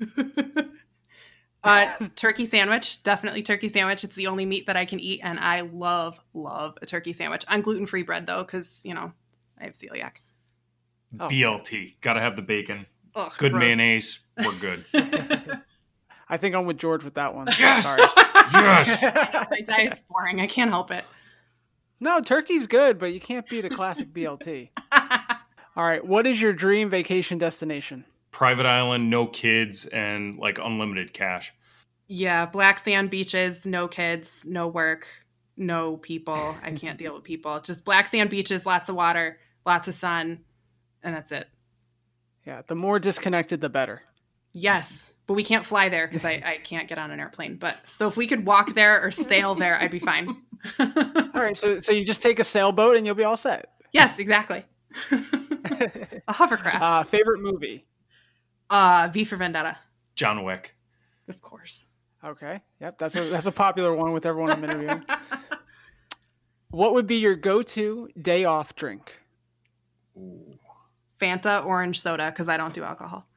Speaker 6: Turkey sandwich. Definitely turkey sandwich. It's the only meat that I can eat, and I love a turkey sandwich. On gluten-free bread, though, because, I have celiac.
Speaker 5: BLT. Got to have the bacon.
Speaker 6: Ugh,
Speaker 5: good
Speaker 6: gross.
Speaker 5: Mayonnaise. We're good.
Speaker 1: I think I'm with George with that one.
Speaker 5: Yes!
Speaker 1: Sorry.
Speaker 5: Yes!
Speaker 6: My diet's boring. I can't help it.
Speaker 1: No, turkey's good, but you can't beat a classic BLT. All right. What is your dream vacation destination?
Speaker 5: Private island, no kids, and unlimited cash.
Speaker 6: Yeah, black sand beaches, no kids, no work, no people. I can't deal with people. Just black sand beaches, lots of water, lots of sun, and that's it.
Speaker 1: Yeah, the more disconnected, the better.
Speaker 6: Yes, but we can't fly there because I can't get on an airplane. But so if we could walk there or sail there, I'd be fine.
Speaker 1: All right, so you just take a sailboat and you'll be all set.
Speaker 6: Yes, exactly. A hovercraft.
Speaker 1: Favorite movie?
Speaker 6: V for Vendetta.
Speaker 5: John Wick.
Speaker 6: Of course.
Speaker 1: Okay, yep, that's a popular one with everyone I'm interviewing. What would be your go-to day off drink?
Speaker 5: Ooh.
Speaker 6: Fanta orange soda because I don't do alcohol.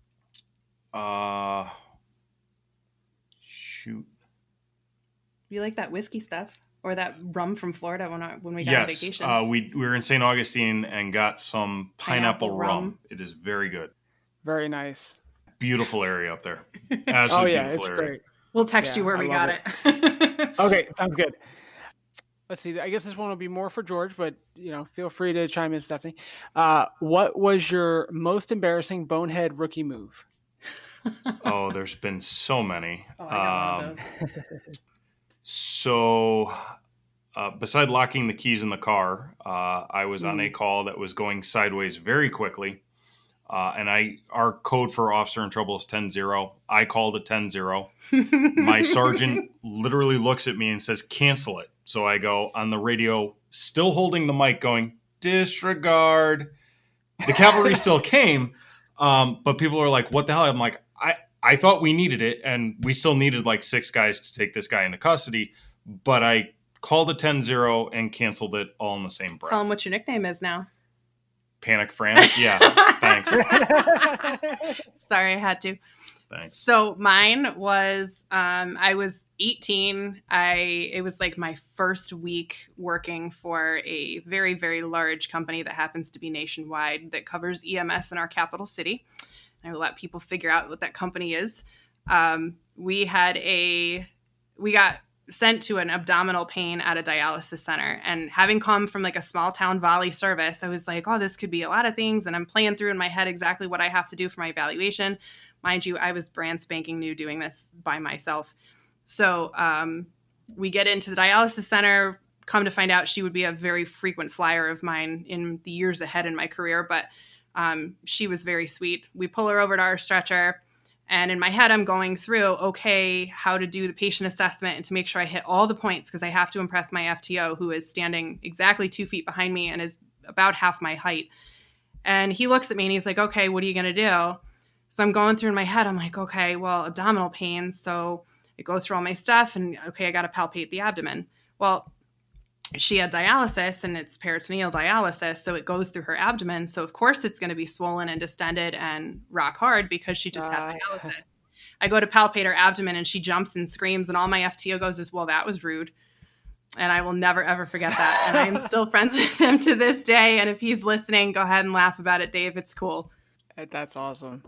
Speaker 5: Shoot.
Speaker 6: You like that whiskey stuff or that rum from Florida when we got on
Speaker 5: Yes,
Speaker 6: vacation?
Speaker 5: we were in St. Augustine and got some pineapple rum. It is very good.
Speaker 1: Very nice.
Speaker 5: Beautiful area up there.
Speaker 1: Oh
Speaker 5: Absolutely
Speaker 1: yeah,
Speaker 5: beautiful
Speaker 1: it's
Speaker 5: area.
Speaker 1: great.
Speaker 6: We'll text you where
Speaker 1: I
Speaker 6: we
Speaker 1: love
Speaker 6: got it.
Speaker 1: Okay, sounds good. Let's see. I guess this one will be more for George, but feel free to chime in, Stephanie. What was your most embarrassing bonehead rookie move?
Speaker 5: Oh, there's been so many.
Speaker 6: Oh, I got one of those.
Speaker 5: So, beside locking the keys in the car, I was on a call that was going sideways very quickly. And our code for officer in trouble is 10-0. I called it 10-0. My sergeant literally looks at me and says, cancel it. So I go on the radio, still holding the mic, going, disregard. The cavalry still came, but people are like, what the hell? I'm like, I thought we needed it, and we still needed like 6 guys to take this guy into custody, but I called it 10-0 and canceled it all in the same breath.
Speaker 6: Tell them what your nickname is now.
Speaker 5: Panic Frantic? Yeah, thanks.
Speaker 6: Sorry, I had to.
Speaker 5: Thanks.
Speaker 6: So mine was, I was 18. It was like my first week working for a very, very large company that happens to be nationwide that covers EMS in our capital city. I will let people figure out what that company is. We got sent to an abdominal pain at a dialysis center, and having come from like a small town volley service, I was like, oh, this could be a lot of things. And I'm playing through in my head exactly what I have to do for my evaluation. Mind you, I was brand spanking new doing this by myself. So we get into the dialysis center, come to find out she would be a very frequent flyer of mine in the years ahead in my career. But she was very sweet. We pull her over to our stretcher. And in my head, I'm going through, okay, how to do the patient assessment and to make sure I hit all the points because I have to impress my FTO, who is standing exactly 2 feet behind me and is about half my height. And he looks at me and he's like, okay, what are you going to do? So I'm going through in my head. I'm like, okay, well, abdominal pain. So I go through all my stuff and, okay, I got to palpate the abdomen. Well, she had dialysis and it's peritoneal dialysis. So it goes through her abdomen. So of course it's going to be swollen and distended and rock hard because she just had dialysis. I go to palpate her abdomen and she jumps and screams and all my FTO goes is, well, that was rude. And I will never, ever forget that. And I am still friends with him to this day. And if he's listening, go ahead and laugh about it, Dave. It's cool.
Speaker 1: That's awesome.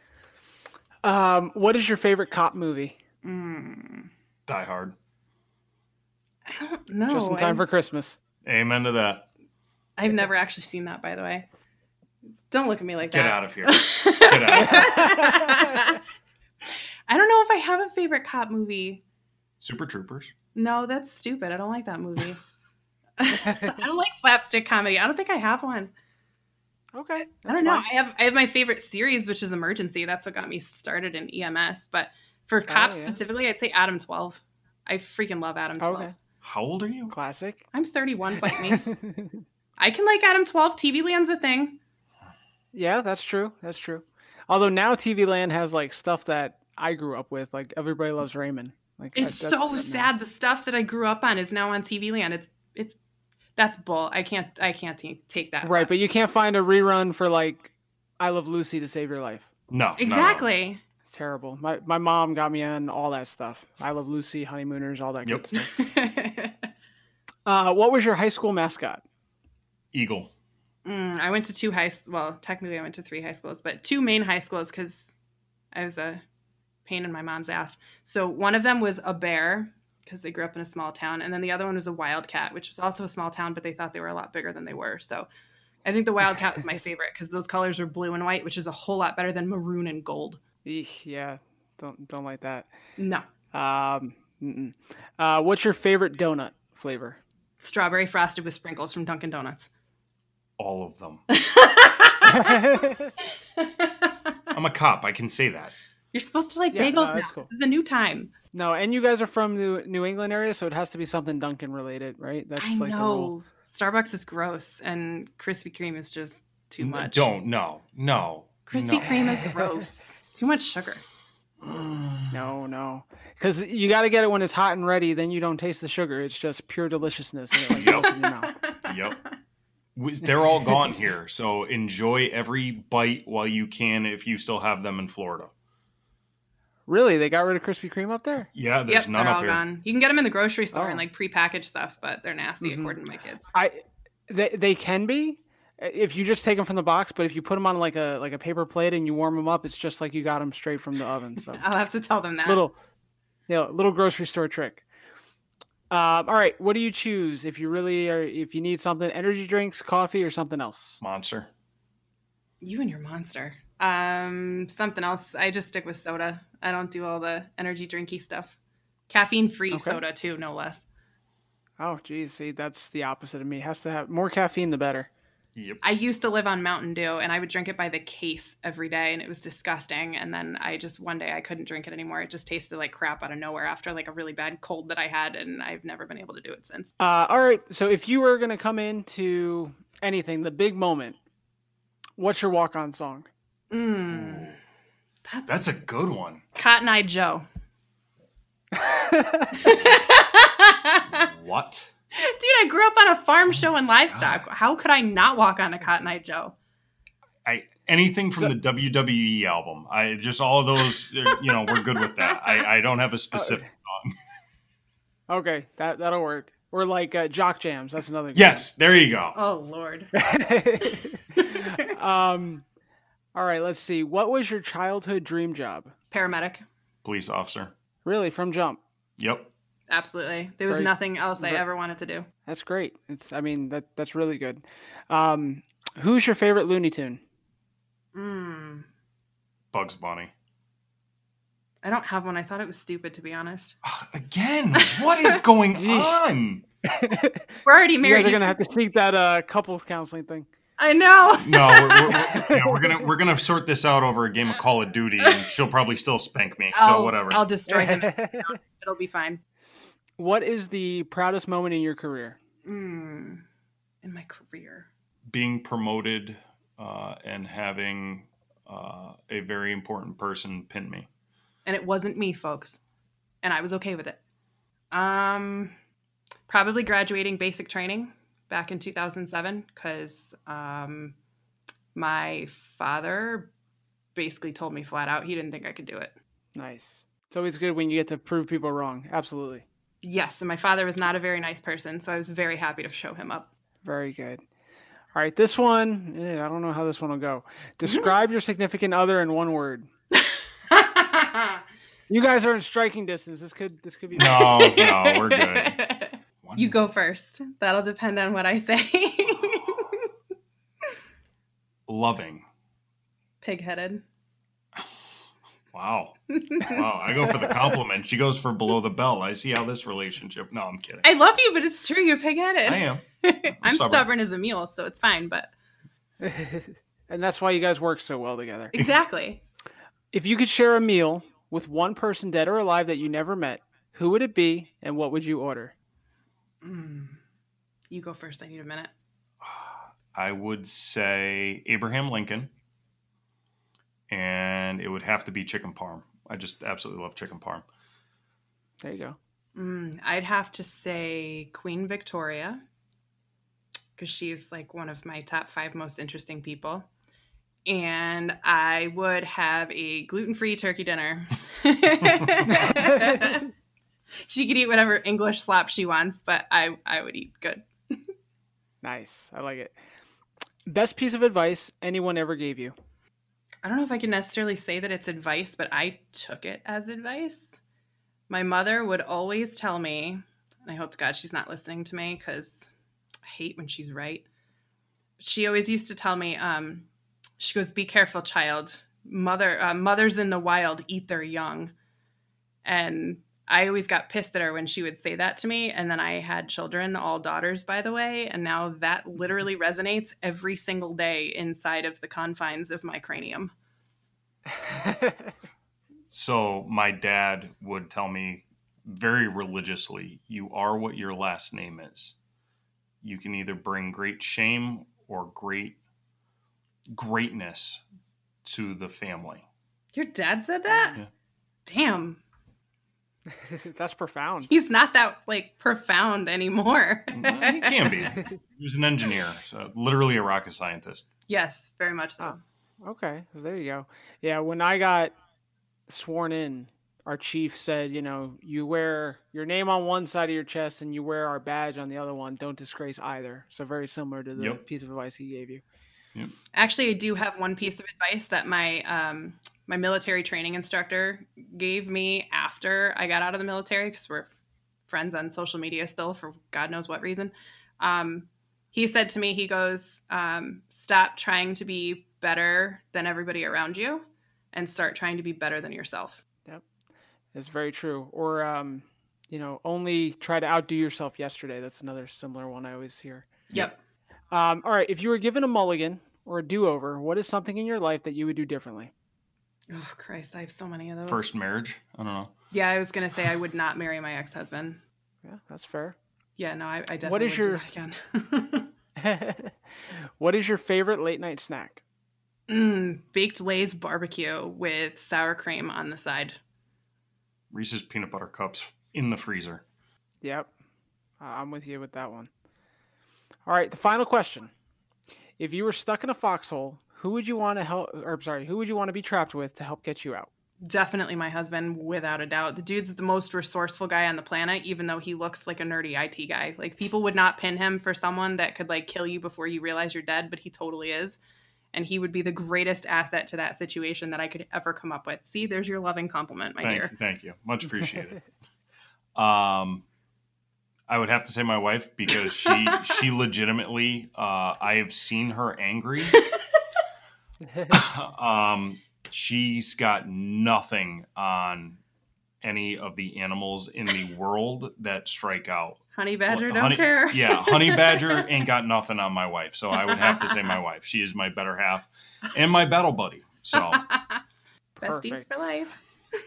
Speaker 1: What is your favorite cop movie?
Speaker 5: Die Hard.
Speaker 6: I don't know.
Speaker 1: Just in time for Christmas.
Speaker 5: Amen to that.
Speaker 6: I've never actually seen that, by the way. Don't look at me like that.
Speaker 5: Get out of here. Get out.
Speaker 6: I don't know if I have a favorite cop movie.
Speaker 5: Super Troopers.
Speaker 6: No, that's stupid. I don't like that movie. I don't like slapstick comedy. I don't think I have one.
Speaker 1: Okay.
Speaker 6: I don't know. I have my favorite series, which is Emergency. That's what got me started in EMS. But for cops specifically, I'd say Adam 12. I freaking love Adam 12.
Speaker 1: Okay.
Speaker 5: How old are you?
Speaker 1: Classic.
Speaker 6: I'm 31, bite me. I can like Adam 12. TV Land's a thing.
Speaker 1: Yeah, that's true. That's true. Although now TV Land has like stuff that I grew up with, like Everybody Loves Raymond. Like
Speaker 6: it's so sad. The stuff that I grew up on is now on TV Land. That's bull. I can't take that.
Speaker 1: Right, but you can't find a rerun for like I Love Lucy to save your life.
Speaker 5: No.
Speaker 6: Exactly.
Speaker 5: No.
Speaker 1: It's terrible. My mom got me on all that stuff. I Love Lucy, Honeymooners, all that good stuff. What was your high school mascot?
Speaker 5: Eagle.
Speaker 6: I went to technically I went to 3 high schools, but 2 main high schools because I was a pain in my mom's ass. So one of them was a bear because they grew up in a small town. And then the other one was a wildcat, which was also a small town, but they thought they were a lot bigger than they were. So I think the wildcat was my favorite because those colors are blue and white, which is a whole lot better than maroon and gold.
Speaker 1: Yeah, don't like that.
Speaker 6: No.
Speaker 1: What's your favorite donut flavor?
Speaker 6: Strawberry frosted with sprinkles from Dunkin' Donuts.
Speaker 5: All of them. I'm a cop. I can say that.
Speaker 6: You're supposed to like
Speaker 1: Yeah,
Speaker 6: bagels
Speaker 1: no,
Speaker 6: now.
Speaker 1: that's cool.
Speaker 6: This is a new time.
Speaker 1: No, and you guys are from the New England area, so it has to be something Dunkin' related, right? That's
Speaker 6: I
Speaker 1: like the rule.
Speaker 6: know. Starbucks is gross, and Krispy Kreme is just too much.
Speaker 5: No.
Speaker 6: Krispy Kreme is gross. Too much sugar.
Speaker 1: No. Because you got to get it when it's hot and ready, then you don't taste the sugar. It's just pure deliciousness. And it like melts in your mouth.
Speaker 5: Yep. They're all gone here, so enjoy every bite while you can if you still have them in Florida.
Speaker 1: Really? They got rid of Krispy Kreme up there?
Speaker 5: Yeah, there's none
Speaker 6: they're
Speaker 5: up
Speaker 6: all
Speaker 5: here.
Speaker 6: gone. You can get them in the grocery store and
Speaker 1: Oh.
Speaker 6: like prepackaged stuff, but they're nasty according to my kids.
Speaker 1: They can be if you just take them from the box, but if you put them on like a paper plate and you warm them up, it's just like you got them straight from the oven. So
Speaker 6: I'll have to tell them that.
Speaker 1: little grocery store trick. All right, what do you choose if you need something? Energy drinks, coffee, or something else?
Speaker 5: Monster.
Speaker 6: You and your Monster. Something else. I just stick with soda. I don't do all the energy drinky stuff. Caffeine-free soda too, no less.
Speaker 1: Oh, geez, see, that's the opposite of me. Has to have more caffeine, the better.
Speaker 5: Yep.
Speaker 6: I used to live on Mountain Dew, and I would drink it by the case every day, and it was disgusting. And then one day I couldn't drink it anymore. It just tasted like crap out of nowhere after like a really bad cold that I had, and I've never been able to do it since.
Speaker 1: All right, so if you were going to come into anything, the big moment, what's your walk-on song?
Speaker 5: That's a good one.
Speaker 6: Cotton Eye Joe.
Speaker 5: What?
Speaker 6: Dude, I grew up on a farm showing livestock. How could I not walk on a Cotton Eye Joe?
Speaker 5: Anything from the WWE album. Just all of those, we're good with that. I don't have a specific song.
Speaker 1: Okay, that'll work. Or like Jock Jams. That's another good
Speaker 5: Yes, there you go.
Speaker 6: Oh, Lord.
Speaker 1: one. All right, let's see. What was your childhood dream job?
Speaker 6: Paramedic.
Speaker 5: Police officer.
Speaker 1: Really, from jump?
Speaker 5: Yep.
Speaker 6: Absolutely. There was
Speaker 1: Very-
Speaker 6: nothing else I ever wanted to do.
Speaker 1: That's great. That's really good. Who's your favorite Looney Tune?
Speaker 5: Bugs Bunny.
Speaker 6: I don't have one. I thought it was stupid, to be honest.
Speaker 5: Again, what is going on?
Speaker 6: We're already
Speaker 1: You
Speaker 6: married.
Speaker 1: guys are gonna have to seek that couples counseling thing.
Speaker 6: I know.
Speaker 5: No, we're gonna sort this out over a game of Call of Duty, and she'll probably still spank me. So whatever.
Speaker 6: I'll destroy him. It'll be fine.
Speaker 1: What is the proudest moment in your career?
Speaker 6: In my career.
Speaker 5: Being promoted and having a very important person pin me.
Speaker 6: And it wasn't me, folks. And I was okay with it. Probably graduating basic training back in 2007 because my father basically told me flat out he didn't think I could do it.
Speaker 1: Nice. It's always good when you get to prove people wrong. Absolutely.
Speaker 6: Yes, and my father was not a very nice person, so I was very happy to show him up.
Speaker 1: Very good. All right, this one, I don't know how this one will go. Describe your significant other in one word. You guys are in striking distance. This could be.
Speaker 5: No, we're good.
Speaker 6: You go first. That'll depend on what I say.
Speaker 5: Loving.
Speaker 6: Pig-headed.
Speaker 5: Wow. I go for the compliment. She goes for below the belt. I see how this relationship. No, I'm kidding.
Speaker 6: I love you, but it's true. You're pig-headed.
Speaker 5: I am.
Speaker 6: I'm stubborn as a mule, so it's fine, but...
Speaker 1: And that's why you guys work so well together.
Speaker 6: Exactly.
Speaker 1: If you could share a meal with one person, dead or alive, that you never met, who would it be and what would you order?
Speaker 6: You go first. I need a minute.
Speaker 5: I would say Abraham Lincoln. And it would have to be chicken parm. I just absolutely love chicken parm.
Speaker 1: There you go.
Speaker 6: I'd have to say Queen Victoria, because she's like one of my top 5 most interesting people. And I would have a gluten-free turkey dinner. She could eat whatever English slop she wants, but I would eat good.
Speaker 1: Nice. I like it. Best piece of advice anyone ever gave you?
Speaker 6: I don't know if I can necessarily say that it's advice, but I took it as advice. My mother would always tell me, and I hope to God she's not listening to me because I hate when she's right. She always used to tell me, she goes, "Be careful, child. Mothers in the wild eat their young." And I always got pissed at her when she would say that to me. And then I had children, all daughters, by the way. And now that literally resonates every single day inside of the confines of my cranium.
Speaker 5: So my dad would tell me very religiously, you are what your last name is. You can either bring great shame or greatness to the family.
Speaker 6: Your dad said that?
Speaker 5: Yeah.
Speaker 6: Damn.
Speaker 1: That's profound.
Speaker 6: He's not that like profound anymore.
Speaker 5: He can be. He was an engineer, so literally a rocket scientist.
Speaker 6: Yes, very much so.
Speaker 1: Okay, so there you go. Yeah, when I got sworn in, our chief said, you wear your name on one side of your chest and you wear our badge on the other one. Don't disgrace either. So very similar to the piece of advice he gave you.
Speaker 5: Yep.
Speaker 6: Actually, I do have one piece of advice that my my military training instructor gave me after I got out of the military, because we're friends on social media still for God knows what reason. He said to me, he goes, stop trying to be better than everybody around you and start trying to be better than yourself.
Speaker 1: Yep. It's very true. Or, only try to outdo yourself yesterday. That's another similar one I always hear.
Speaker 6: Yep.
Speaker 1: All right. If you were given a mulligan or a do-over, what is something in your life that you would do differently?
Speaker 6: Oh, Christ. I have so many of those.
Speaker 5: First marriage? I don't know.
Speaker 6: Yeah, I was going to say I would not marry my ex-husband.
Speaker 1: Yeah, that's fair.
Speaker 6: Yeah, no, I definitely would do that again.
Speaker 1: What is your favorite late night snack?
Speaker 6: Baked Lay's barbecue with sour cream on the side.
Speaker 5: Reese's peanut butter cups in the freezer.
Speaker 1: Yep. I'm with you with that one. All right, the final question. If you were stuck in a foxhole, who would you want to who would you want to be trapped with to help get you out?
Speaker 6: Definitely my husband, without a doubt. The dude's the most resourceful guy on the planet, even though he looks like a nerdy IT guy. Like, people would not pin him for someone that could, like, kill you before you realize you're dead, but he totally is. And he would be the greatest asset to that situation that I could ever come up with. See, there's your loving compliment, my dear.
Speaker 5: Thank you. Much appreciated. I would have to say my wife, because she legitimately, I have seen her angry. She's got nothing on any of the animals in the world that strike out.
Speaker 6: Honey badger don't care.
Speaker 5: Yeah, honey badger ain't got nothing on my wife. So I would have to say my wife. She is my better half and my battle buddy. So
Speaker 6: besties for life.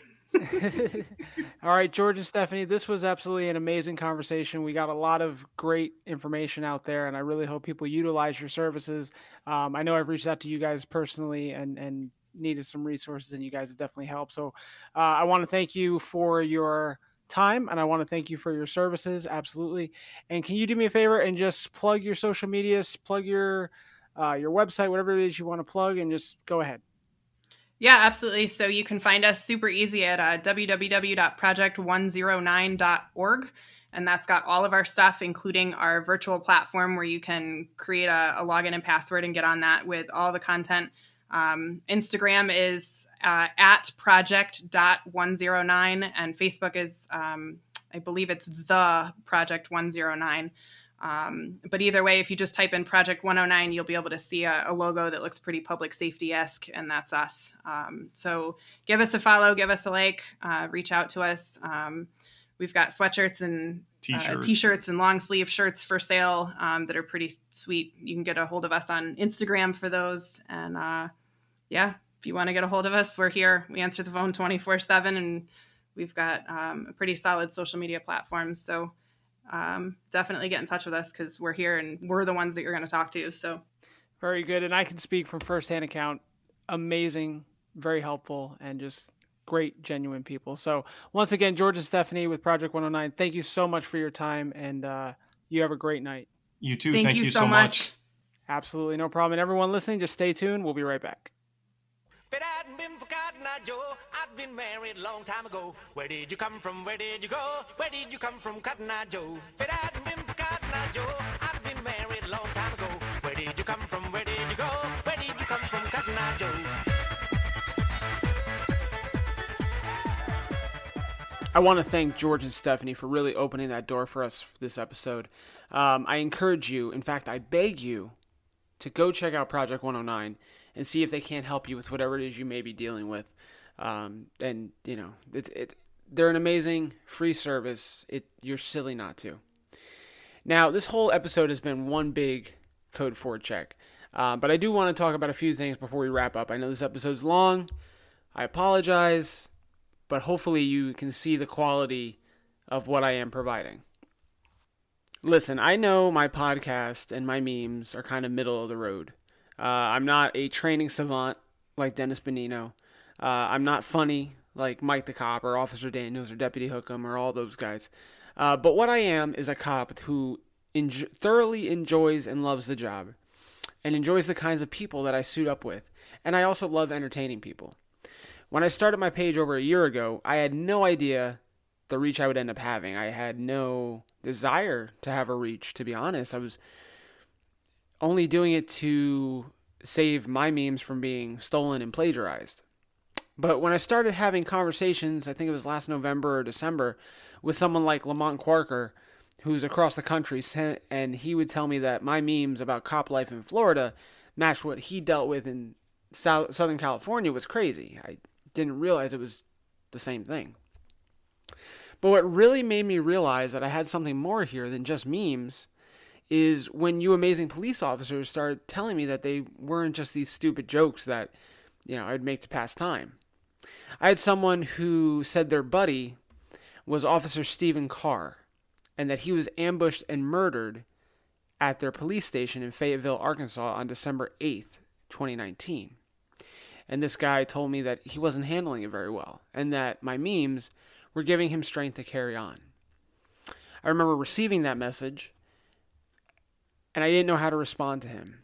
Speaker 1: All right, George and Stephanie, this was absolutely an amazing conversation. We got a lot of great information out there, and I really hope people utilize your services. I know I've reached out to you guys personally and needed some resources, and you guys have definitely helped. So I want to thank you for your time, and I want to thank you for your services. Absolutely. And can you do me a favor and just plug your social medias, plug your website, whatever it is you want to plug, and just go ahead.
Speaker 6: Yeah, absolutely. So you can find us super easy at www.project109.org. And that's got all of our stuff, including our virtual platform where you can create a login and password and get on that with all the content. Instagram is at project.109, and Facebook is, I believe it's the Project 109. But either way, if you just type in Project 109, you'll be able to see a logo that looks pretty public safety-esque, and that's us. So give us a follow, give us a like, reach out to us. We've got sweatshirts and t-shirts and long sleeve shirts for sale that are pretty sweet. You can get a hold of us on Instagram for those. And yeah, if you want to get a hold of us, we're here. We answer the phone 24/7, and we've got a pretty solid social media platform. So definitely get in touch with us, because we're here and we're the ones that you're going to talk to. So
Speaker 1: very good. And I can speak from firsthand account. Amazing, very helpful, and just great, genuine people. So once again, George and Stephanie with Project 109, thank you so much for your time, and you have a great night.
Speaker 5: You too. Thank you so much.
Speaker 1: Absolutely, no problem. And everyone listening, just stay tuned. We'll be right back.
Speaker 7: If it hadn't been for Cotton Eye Joe, I'd been married a long time ago. Where did you come from? Where did you go? Where did you come from, Cotton Eye Joe? If it hadn't been for Cotton Eye Joe, I'd been married a long time ago. Where did you come from? Where did you go? Where did you come from, Cotton Eye Joe?
Speaker 1: I want to thank George and Stephanie for really opening that door for us for this episode. I encourage you, in fact, I beg you to go check out Project 109 and see if they can't help you with whatever it is you may be dealing with. And, they're an amazing free service. You're silly not to. Now, this whole episode has been one big Code 4 check. But I do want to talk about a few things before we wrap up. I know this episode's long, I apologize, but hopefully you can see the quality of what I am providing. Listen, I know my podcast and my memes are kind of middle of the road. I'm not a training savant like Dennis Benigno. I'm not funny like Mike the Cop or Officer Daniels or Deputy Hookham or all those guys. But what I am is a cop who thoroughly enjoys and loves the job and enjoys the kinds of people that I suit up with. And I also love entertaining people. When I started my page over a year ago, I had no idea the reach I would end up having. I had no desire to have a reach, to be honest. I was only doing it to save my memes from being stolen and plagiarized. But when I started having conversations, I think it was last November or December, with someone like Lamont Quarker, who's across the country, and he would tell me that my memes about cop life in Florida matched what he dealt with in Southern California, was crazy. I didn't realize it was the same thing. But what really made me realize that I had something more here than just memes is when you amazing police officers started telling me that they weren't just these stupid jokes that, I'd make to pass time. I had someone who said their buddy was Officer Stephen Carr, and that he was ambushed and murdered at their police station in Fayetteville, Arkansas on December 8th, 2019. And this guy told me that he wasn't handling it very well, and that my memes were giving him strength to carry on. I remember receiving that message, and I didn't know how to respond to him.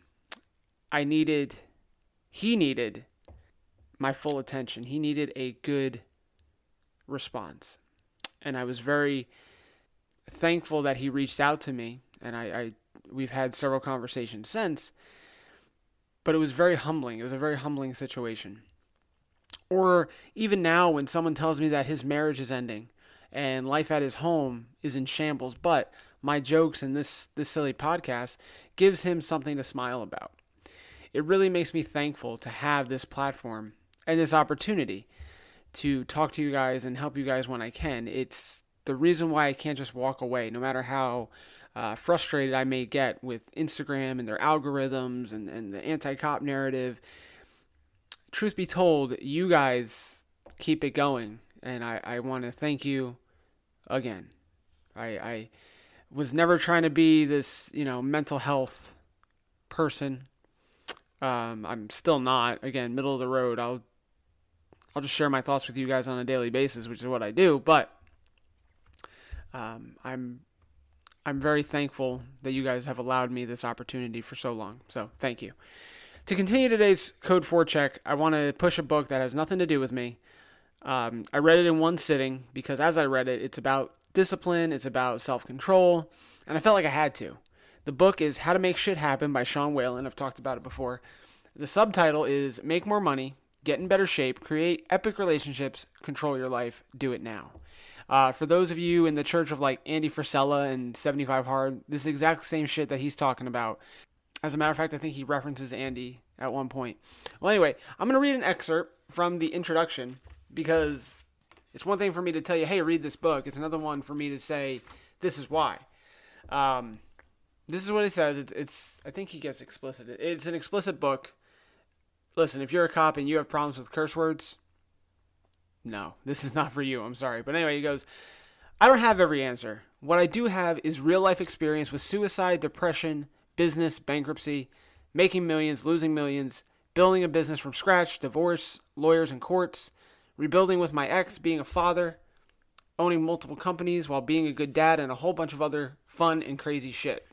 Speaker 1: He needed my full attention. He needed a good response. And I was very thankful that he reached out to me, and we've had several conversations since, but it was very humbling. It was a very humbling situation. Or even now when someone tells me that his marriage is ending and life at his home is in shambles, but my jokes and this silly podcast gives him something to smile about. It really makes me thankful to have this platform and this opportunity to talk to you guys and help you guys when I can. It's the reason why I can't just walk away, no matter how frustrated I may get with Instagram and their algorithms and the anti-cop narrative. Truth be told, you guys keep it going, and I want to thank you again. I was never trying to be this, mental health person. I'm still not. Again, middle of the road. I'll just share my thoughts with you guys on a daily basis, which is what I do. But I'm very thankful that you guys have allowed me this opportunity for so long. So thank you. To continue today's Code 4 check, I want to push a book that has nothing to do with me. I read it in one sitting because as I read it, it's about discipline, it's about self-control, and I felt like I had to. The book is How to Make Shit Happen by Sean Whalen. I've talked about it before. The subtitle is Make More Money, Get in Better Shape, Create Epic Relationships, Control Your Life, Do It Now. For those of you in the church of like Andy Frisella and 75 Hard, this is exactly the same shit that he's talking about. As a matter of fact, I think he references Andy at one point. Well, anyway, I'm going to read an excerpt from the introduction because it's one thing for me to tell you, hey, read this book. It's another one for me to say, this is why. This is what he says. It's I think he gets explicit. It's an explicit book. Listen, if you're a cop and you have problems with curse words, no, this is not for you. I'm sorry. But anyway, he goes, I don't have every answer. What I do have is real life experience with suicide, depression, business, bankruptcy, making millions, losing millions, building a business from scratch, divorce, lawyers and courts, rebuilding with my ex, being a father, owning multiple companies while being a good dad, and a whole bunch of other fun and crazy shit.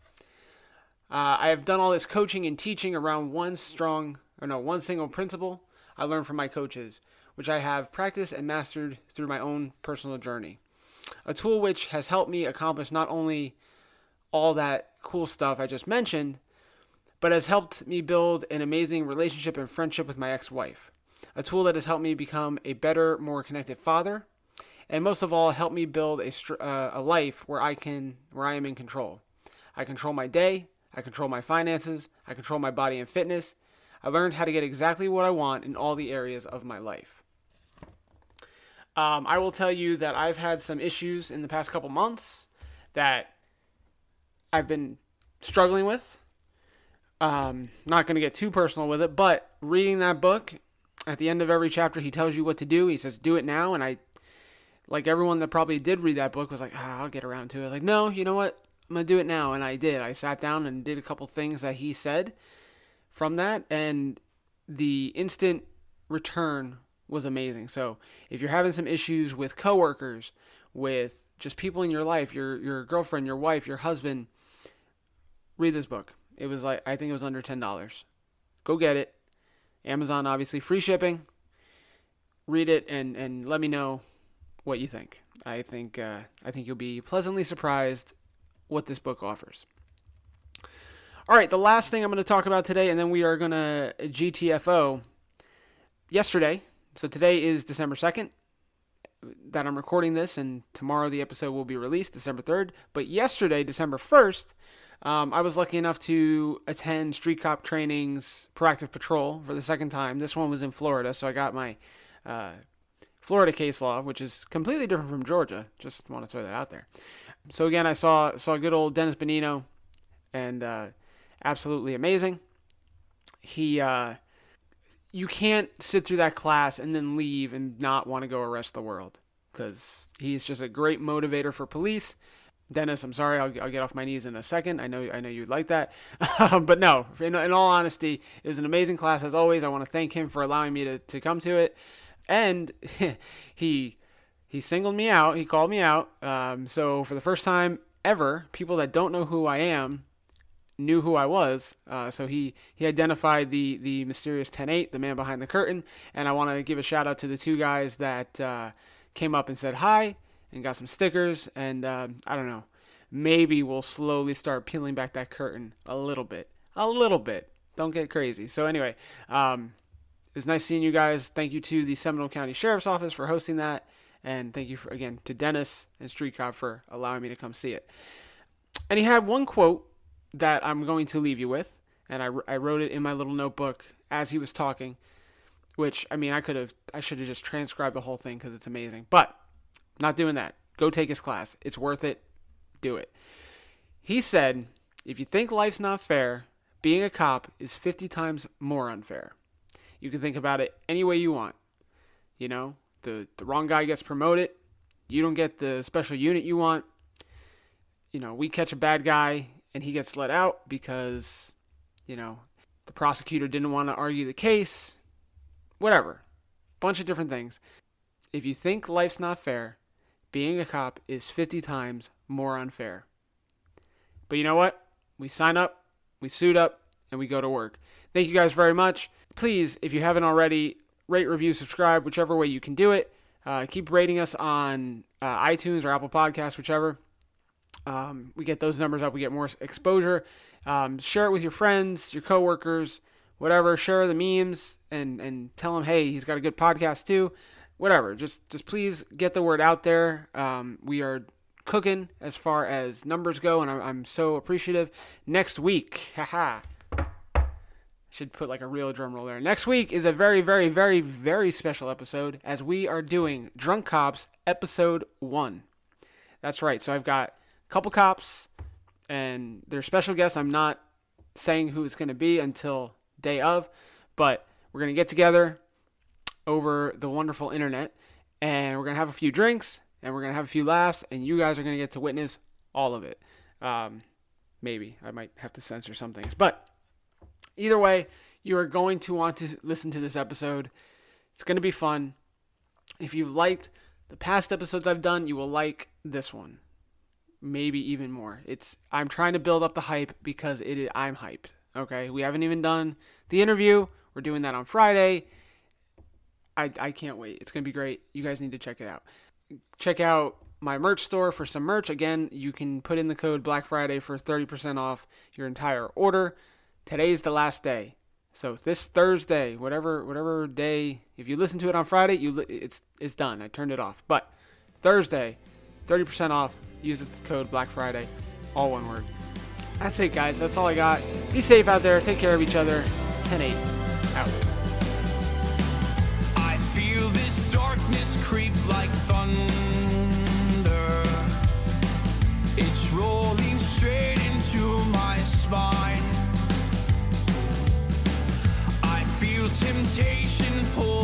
Speaker 1: I have done all this coaching and teaching around one single principle I learned from my coaches, which I have practiced and mastered through my own personal journey. A tool which has helped me accomplish not only all that cool stuff I just mentioned, but has helped me build an amazing relationship and friendship with my ex-wife. A tool that has helped me become a better, more connected father, and most of all, helped me build a life where I am in control. I control my day. I control my finances. I control my body and fitness. I learned how to get exactly what I want in all the areas of my life. I will tell you that I've had some issues in the past couple months that I've been struggling with. Not going to get too personal with it, but reading that book At the end of every chapter, he tells you what to do. He says, do it now. And I, like everyone that probably did read that book, was like, I'll get around to it. I was like, no, you know what? I'm going to do it now. And I did. I sat down and did a couple things that he said from that. And the instant return was amazing. So if you're having some issues with coworkers, with just people in your life, your girlfriend, your wife, your husband, read this book. It was like, I think it was under $10. Go get it. Amazon, obviously, free shipping. Read it and let me know what you think. I think you'll be pleasantly surprised what this book offers. All right, the last thing I'm going to talk about today, and then we are going to GTFO. Yesterday, so today is December 2nd that I'm recording this, and tomorrow the episode will be released, December 3rd. But yesterday, December 1st, I was lucky enough to attend Street Cop Training's Proactive Patrol for the second time. This one was in Florida, so I got my Florida case law, which is completely different from Georgia. Just want to throw that out there. So again, I saw good old Dennis Benigno, and absolutely amazing. You can't sit through that class and then leave and not want to go arrest the world, because he's just a great motivator for police. Dennis, I'm sorry, I'll get off my knees in a second. I know you'd like that. But no, in all honesty, it was an amazing class as always. I want to thank him for allowing me to come to it. And he singled me out. He called me out. So for the first time ever, people that don't know who I am knew who I was. So he identified the mysterious 10-8, the man behind the curtain. And I want to give a shout out to the two guys that came up and said hi and got some stickers. And I don't know, maybe we'll slowly start peeling back that curtain a little bit. Don't get crazy. So anyway, it was nice seeing you guys. Thank you to the Seminole County Sheriff's Office for hosting that. And thank you again to Dennis and Street Cop for allowing me to come see it. And he had one quote that I'm going to leave you with, and I wrote it in my little notebook as he was talking, which, I mean, I should have just transcribed the whole thing because it's amazing, but not doing that. Go take his class. It's worth it. Do it. He said, if you think life's not fair, being a cop is 50 times more unfair. You can think about it any way you want. You know, the wrong guy gets promoted. You don't get the special unit you want. You know, we catch a bad guy and he gets let out because, you know, the prosecutor didn't want to argue the case. Whatever. Bunch of different things. If you think life's not fair, being a cop is 50 times more unfair. But you know what? We sign up, we suit up, and we go to work. Thank you guys very much. Please, if you haven't already, rate, review, subscribe, whichever way you can do it. Keep rating us on iTunes or Apple Podcasts, whichever. We get those numbers up. We get more exposure. Share it with your friends, your coworkers, whatever. Share the memes and tell them, hey, he's got a good podcast too. Whatever. Just please get the word out there. We are cooking as far as numbers go, and I'm so appreciative. Next week, should put like a real drum roll there. Next week is a very, very, very, very special episode, as we are doing Drunk Cops episode 1. That's right. So I've got couple cops and their special guests. I'm not saying who it's going to be until day of, but we're going to get together over the wonderful internet, and we're going to have a few drinks, and we're going to have a few laughs, and you guys are going to get to witness all of it. Maybe I might have to censor some things, but either way, you are going to want to listen to this episode. It's going to be fun. If you liked the past episodes I've done, you will like this one. Maybe even more. I'm trying to build up the hype because I'm hyped. Okay, we haven't even done the interview. We're doing that on Friday. I can't wait. It's gonna be great. You guys need to check it out. Check out my merch store for some merch. Again, you can put in the code Black Friday for 30% off your entire order. Today's the last day, so this Thursday, whatever day. If you listen to it on Friday, it's done. I turned it off. But Thursday, 30% off. Use the code Black Friday, all one word. That's it, guys. That's all I got. Be safe out there. Take care of each other. 10-8 out.
Speaker 4: I feel this darkness creep like thunder. It's rolling straight into my spine. I feel temptation pull